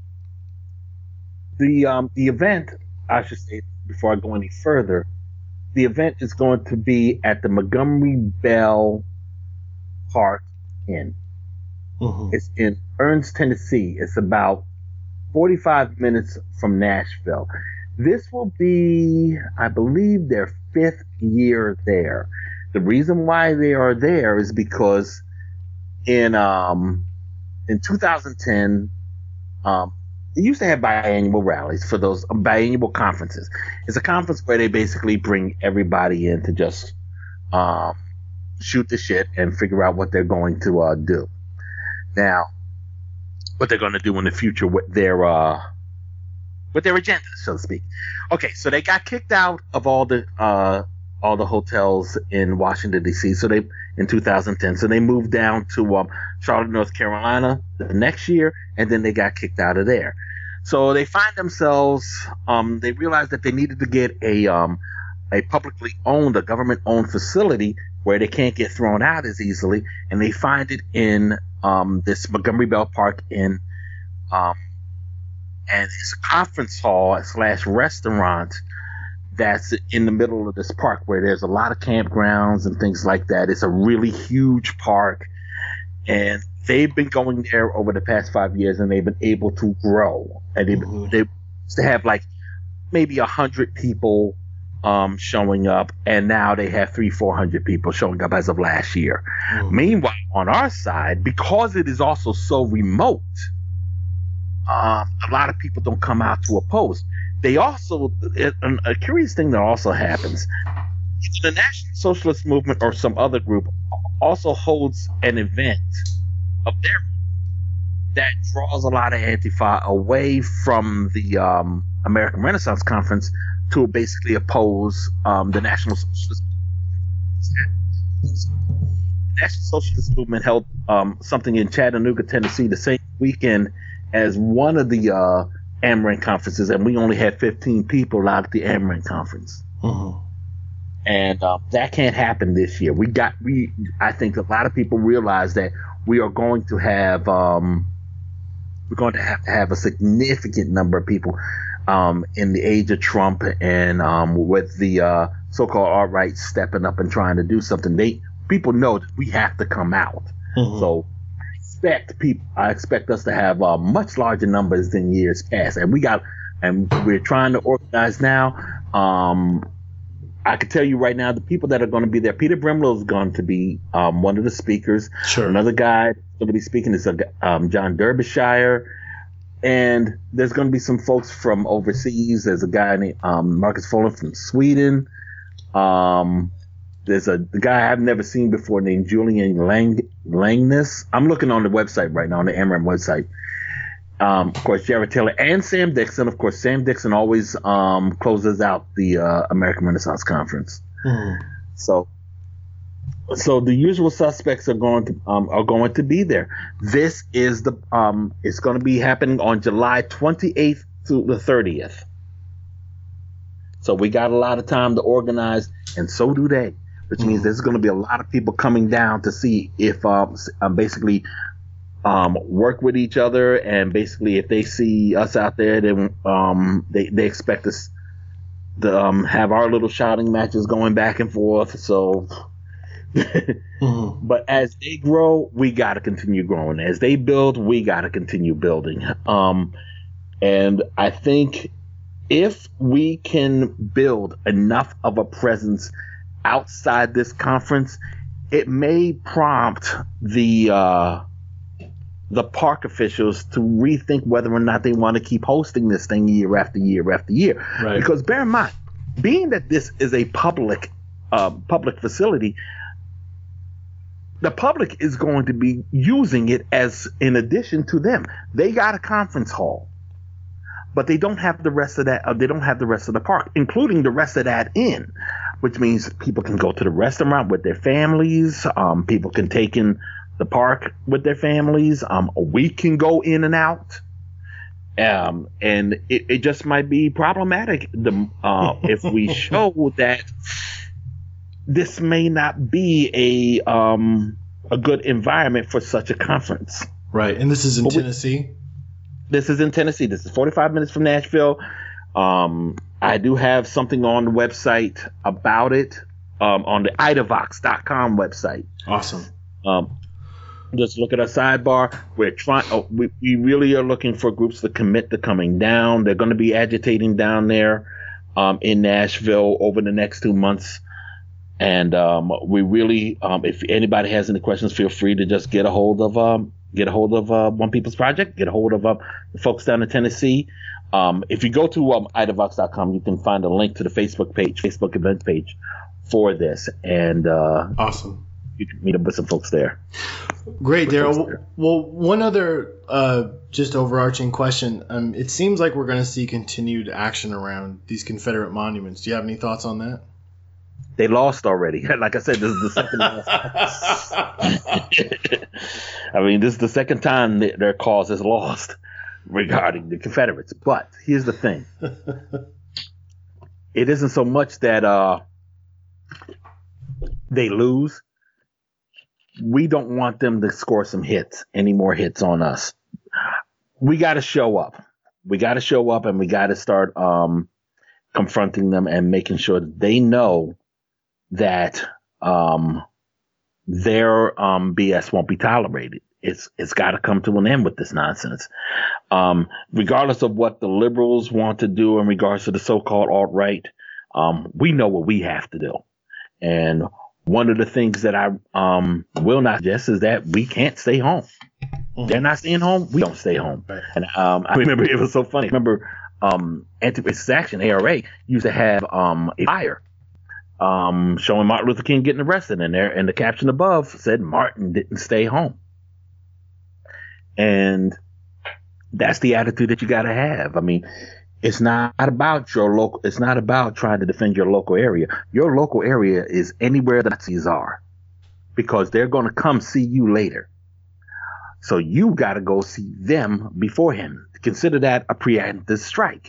the um the event, I should say before I go any further, the event is going to be at the Montgomery Bell Park Inn. Mm-hmm. It's in Ernst, Tennessee. It's about forty-five minutes from Nashville. This will be, I believe, their fifth year there. The reason why they are there is because in um in two thousand ten, um, they used to have biannual rallies for those um, biannual conferences. It's a conference where they basically bring everybody in to just um, shoot the shit and figure out what they're going to uh, do. Now, what they're going to do in the future with their uh, with their agenda, so to speak. Okay, so they got kicked out of all the uh, all the hotels in Washington D C. So they in two thousand ten, so they moved down to um, Charlotte, North Carolina the next year, and then they got kicked out of there. So they find themselves, um, they realized that they needed to get a um, a publicly owned, a government owned facility where they can't get thrown out as easily, and they find it in um, this Montgomery Bell Park Inn, um, and it's a conference hall slash restaurant that's in the middle of this park where there's a lot of campgrounds and things like that. It's a really huge park, and they've been going there over the past five years, and they've been able to grow. And they, mm-hmm. they used to have like maybe a hundred people um, showing up, and now they have three, four hundred people showing up as of last year. Mm-hmm. Meanwhile, on our side, because it is also so remote, um, a lot of people don't come out to oppose. They also, a, a curious thing that also happens, the National Socialist Movement or some other group also holds an event of their that draws a lot of Antifa away from the um, American Renaissance Conference to basically oppose um, the National Socialist The National Socialist Movement held um, something in Chattanooga, Tennessee the same weekend as one of the uh, Amarin conferences, and we only had fifteen people out at the Amarin conference. Mm-hmm. And uh, that can't happen this year. We got we. I think a lot of people realize that we are going to have um, we're going to have to have a significant number of people um, in the age of Trump, and um, with the uh, so-called alt-right stepping up and trying to do something. They people know that we have to come out. Mm-hmm. So I expect people. I expect us to have uh, much larger numbers than years past, and we got and we're trying to organize now. Um, I can tell you right now, the people that are going to be there, Peter Brimlow is going to be um, one of the speakers. Sure. Another guy going to be speaking is a, um, John Derbyshire. And there's going to be some folks from overseas. There's a guy named um, Marcus Folin from Sweden. Um, there's a the guy I've never seen before named Julian Lang, Langness. I'm looking on the website right now, on the Amarin website. Um, of course, Jared Taylor and Sam Dixon. Of course, Sam Dixon always um, closes out the uh, American Renaissance Conference. Mm. So, so the usual suspects are going to um, are going to be there. This is the um, it's going to be happening on July twenty-eighth to the thirtieth. So we got a lot of time to organize, and so do they. Which mm. means there's going to be a lot of people coming down to see if um, um basically. Um, work with each other, and basically if they see us out there, then um, they, they expect us to um, have our little shouting matches going back and forth. So, mm-hmm. But as they grow, we got to continue growing. As they build, we got to continue building. Um, and I think if we can build enough of a presence outside this conference, it may prompt the uh, the park officials to rethink whether or not they want to keep hosting this thing year after year after year. Right. Because bear in mind, being that this is a public uh, public facility, the public is going to be using it as in addition to them. They got a conference hall, but they don't have the rest of that. Uh, they don't have the rest of the park, including the rest of that inn, which means people can go to the restaurant with their families. Um, people can take in the park with their families. Um, we can go in and out. Um, and it, it just might be problematic the, uh, if we show that this may not be a um, a good environment for such a conference. Right, and this is in But we- Tennessee. This is in Tennessee. This is forty-five minutes from Nashville. Um, I do have something on the website about it, um, on the idavox dot com website. Awesome. Um, just look at our sidebar. We're trying. Oh, we, we really are looking for groups to commit to coming down. They're going to be agitating down there um, in Nashville over the next two months. And um, we really, um, if anybody has any questions, feel free to just get a hold of um, get a hold of uh, One People's Project. Get a hold of uh, the folks down in Tennessee. Um, if you go to um, idavox dot com, you can find a link to the Facebook page, Facebook event page for this, and uh, Awesome. you can meet up with some folks there. Great, With folks Daryl. there. Well, one other uh, just overarching question. Um, it seems like we're going to see continued action around these Confederate monuments. Do you have any thoughts on that? They lost already. Like I said, this is the second. I mean, this is the second time that their cause is lost regarding the Confederates. But here's the thing: it isn't so much that uh, they lose. We don't want them to score some hits, any more hits on us. We got to show up. We got to show up, and we got to start um, confronting them and making sure that they know that um, their um, B S won't be tolerated. It's it's got to come to an end with this nonsense. Um, regardless of what the liberals want to do in regards to the so-called alt-right, um, we know what we have to do. And one of the things that I um, will not suggest is that we can't stay home. Mm-hmm. They're not staying home. We don't stay home. Right. And um, I remember it was so funny. I remember um, Anti-Racist Action, A R A, used to have um, a flyer um, showing Martin Luther King getting arrested in there. And the caption above said, Martin didn't stay home. And that's the attitude that you got to have. I mean, it's not about your local. It's not about trying to defend your local area. Your local area is anywhere the Nazis are, because they're going to come see you later. So you got to go see them beforehand. Consider that a preemptive strike.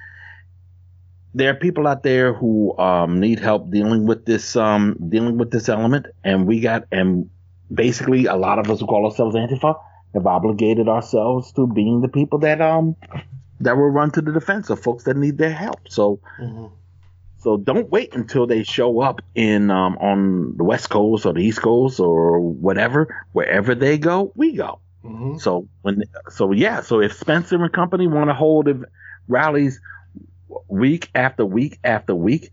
There are people out there who um, need help dealing with this, um, dealing with this element, and we got, and basically a lot of us who call ourselves Antifa have obligated ourselves to being the people that um that will run to the defense of folks that need their help. So, mm-hmm. so don't wait until they show up in um on the West Coast or the East Coast or whatever. Wherever they go, we go. Mm-hmm. So when so yeah, so if Spencer and company want to hold rallies week after week after week,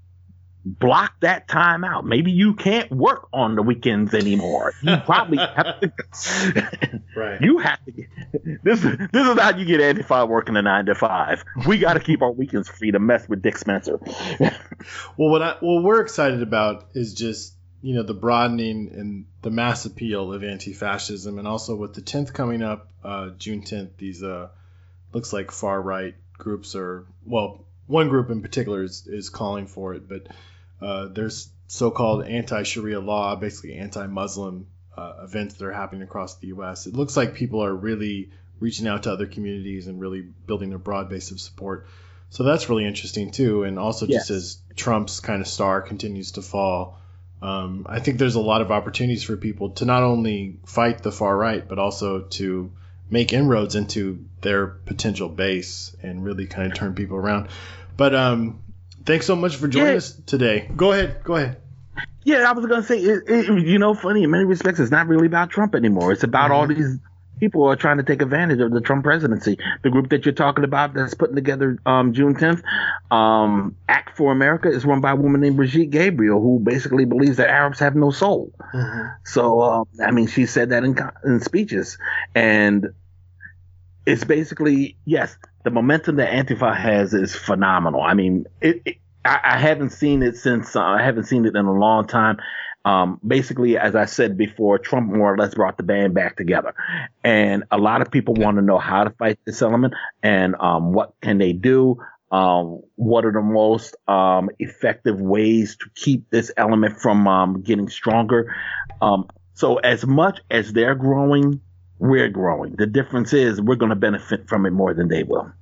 block that time out. Maybe you can't work on the weekends anymore. You probably have to. Right. You have to. Get, this this is how you get Antifa working a nine to five. We got to keep our weekends free to mess with Dick Spencer. Well, what I, what we're excited about is just, you know, the broadening and the mass appeal of anti-fascism, and also with the tenth coming up, uh, June tenth. These uh, looks like far right groups are, well, one group in particular is is calling for it, but. Uh, there's so-called anti-Sharia law, basically anti-Muslim uh, events that are happening across the U S. It looks like people are really reaching out to other communities and really building a broad base of support. So that's really interesting too. And also just yes. as Trump's kind of star continues to fall, um, I think there's a lot of opportunities for people to not only fight the far right, but also to make inroads into their potential base and really kind of turn people around. But um thanks so much for joining yeah. us today. Go ahead. Go ahead. Yeah, I was going to say, it, it, you know, funny, in many respects, it's not really about Trump anymore. It's about mm-hmm. all these people are trying to take advantage of the Trump presidency. The group that you're talking about that's putting together um, June tenth, um, Act for America, is run by a woman named Brigitte Gabriel, who basically believes that Arabs have no soul. Mm-hmm. So, uh, I mean, she said that in, in speeches. And it's basically, yes, the momentum that Antifa has is phenomenal. I mean, it, it, I, I haven't seen it since, uh, I haven't seen it in a long time. Um, basically, as I said before, Trump more or less brought the band back together. And a lot of people want to know how to fight this element and um, what can they do. Um, what are the most um, effective ways to keep this element from um, getting stronger? Um, so as much as they're growing, we're growing. The difference is we're going to benefit from it more than they will.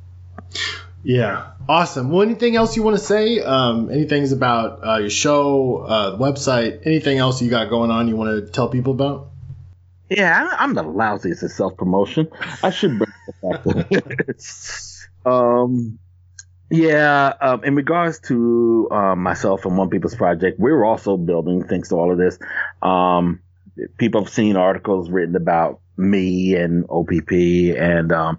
Yeah. Awesome. Well, anything else you want to say? Um, anything's about uh, your show, uh, the website, anything else you got going on you want to tell people about? Yeah, I, I'm the lousiest at self-promotion. I should bring it back. um, yeah, um, in regards to um, myself and One People's Project, we're also building thanks to all of this. Um, people have seen articles written about me and O P P and um,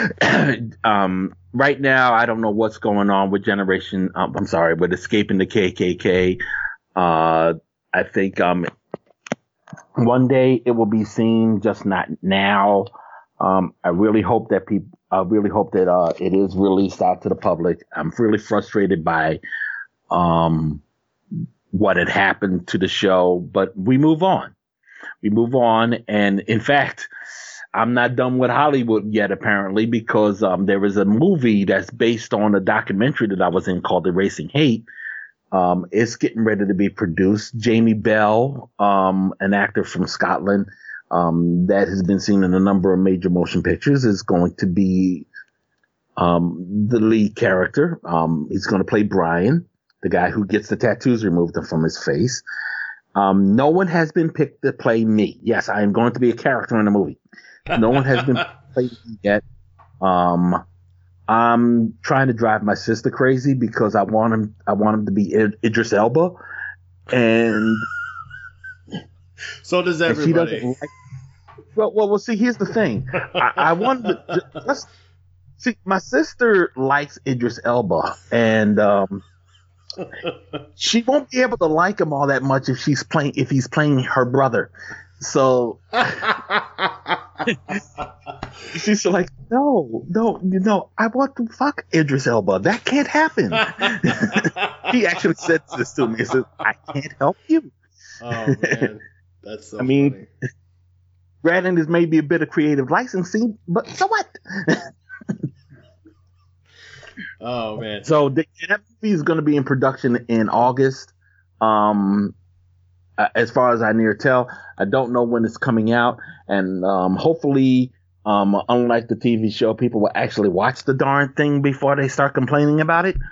um, right now, I don't know what's going on with Generation. Um, I'm sorry, with Escaping the K K K. Uh, I think um, one day it will be seen, just not now. Um, I really hope that people. I really hope that uh, it is released out to the public. I'm really frustrated by um, what had happened to the show, but we move on. We move on, and in fact, I'm not done with Hollywood yet, apparently, because um, there is a movie that's based on a documentary that I was in called Erasing Hate. Um, it's getting ready to be produced. Jamie Bell, um, an actor from Scotland um, that has been seen in a number of major motion pictures, is going to be um, the lead character. Um, he's going to play Brian, the guy who gets the tattoos removed from his face. Um, no one has been picked to play me. Yes, I am going to be a character in the movie. No one has been played yet. Um, I'm trying to drive my sister crazy because I want him. I want him to be Id- Idris Elba, and so does everybody. Like, well, well, well. See, here's the thing. I, I want to just see. My sister likes Idris Elba, and um, she won't be able to like him all that much if she's playing. If he's playing her brother. So she's like, no, no, you know, I want to fuck Idris Elba. That can't happen. He actually said this to me. He says, I can't help you. Oh, man. That's so I mean, funny. granted, this may be a bit of creative licensing, but so what? Oh, man. So the, that movie is going to be in production in August. Um, Uh, as far as I near tell, I don't know when it's coming out, and um, hopefully, um, unlike the T V show, people will actually watch the darn thing before they start complaining about it.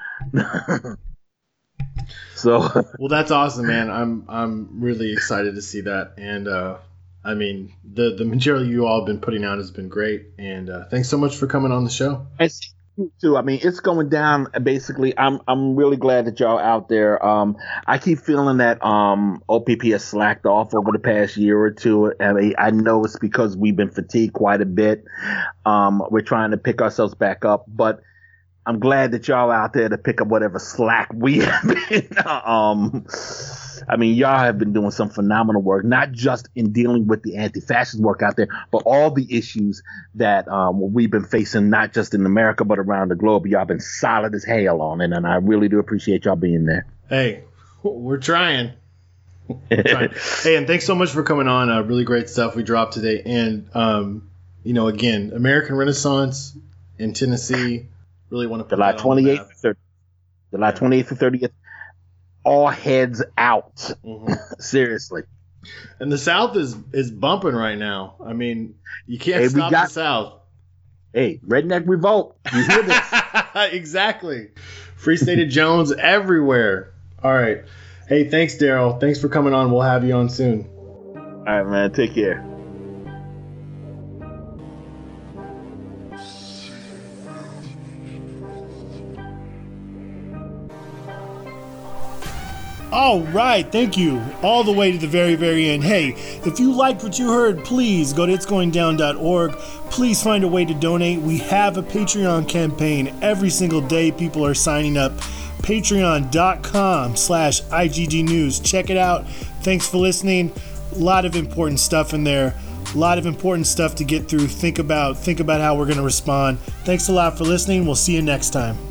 So, well, that's awesome, man. I'm I'm really excited to see that, and uh, I mean, the the material you all have been putting out has been great, and uh, thanks so much for coming on the show. It's too. I mean, it's going down. Basically, I'm I'm really glad that y'all out there. Um, I keep feeling that um O P P has slacked off over the past year or two. I mean, I know it's because we've been fatigued quite a bit. Um, we're trying to pick ourselves back up, but I'm glad that y'all out there to pick up whatever slack we have been. um, I mean, y'all have been doing some phenomenal work, not just in dealing with the anti-fascist work out there, but all the issues that um, we've been facing, not just in America, but around the globe. Y'all been solid as hell on it, and I really do appreciate y'all being there. Hey, we're trying. We're trying. Hey, and thanks so much for coming on. Uh, really great stuff we dropped today. And, um, you know, again, American Renaissance in Tennessee. Really want to put July that on the twenty-eighth, map. thirtieth, July twenty-eighth through thirtieth. All heads out. Mm-hmm. Seriously. And the South is is bumping right now. I mean, you can't Hey, we stop got- the South. Hey, Redneck Revolt. You hear this? Exactly. Free State of Jones everywhere. All right. Hey, thanks, Daryl. Thanks for coming on. We'll have you on soon. All right, man. Take care. All right, thank you. All the way to the very, very end. Hey, if you liked what you heard, please go to its going down dot org. Please find a way to donate. We have a Patreon campaign. Every single day, people are signing up. Patreon.com slash IGG News. Check it out. Thanks for listening. A lot of important stuff in there. A lot of important stuff to get through. Think about, think about how we're going to respond. Thanks a lot for listening. We'll see you next time.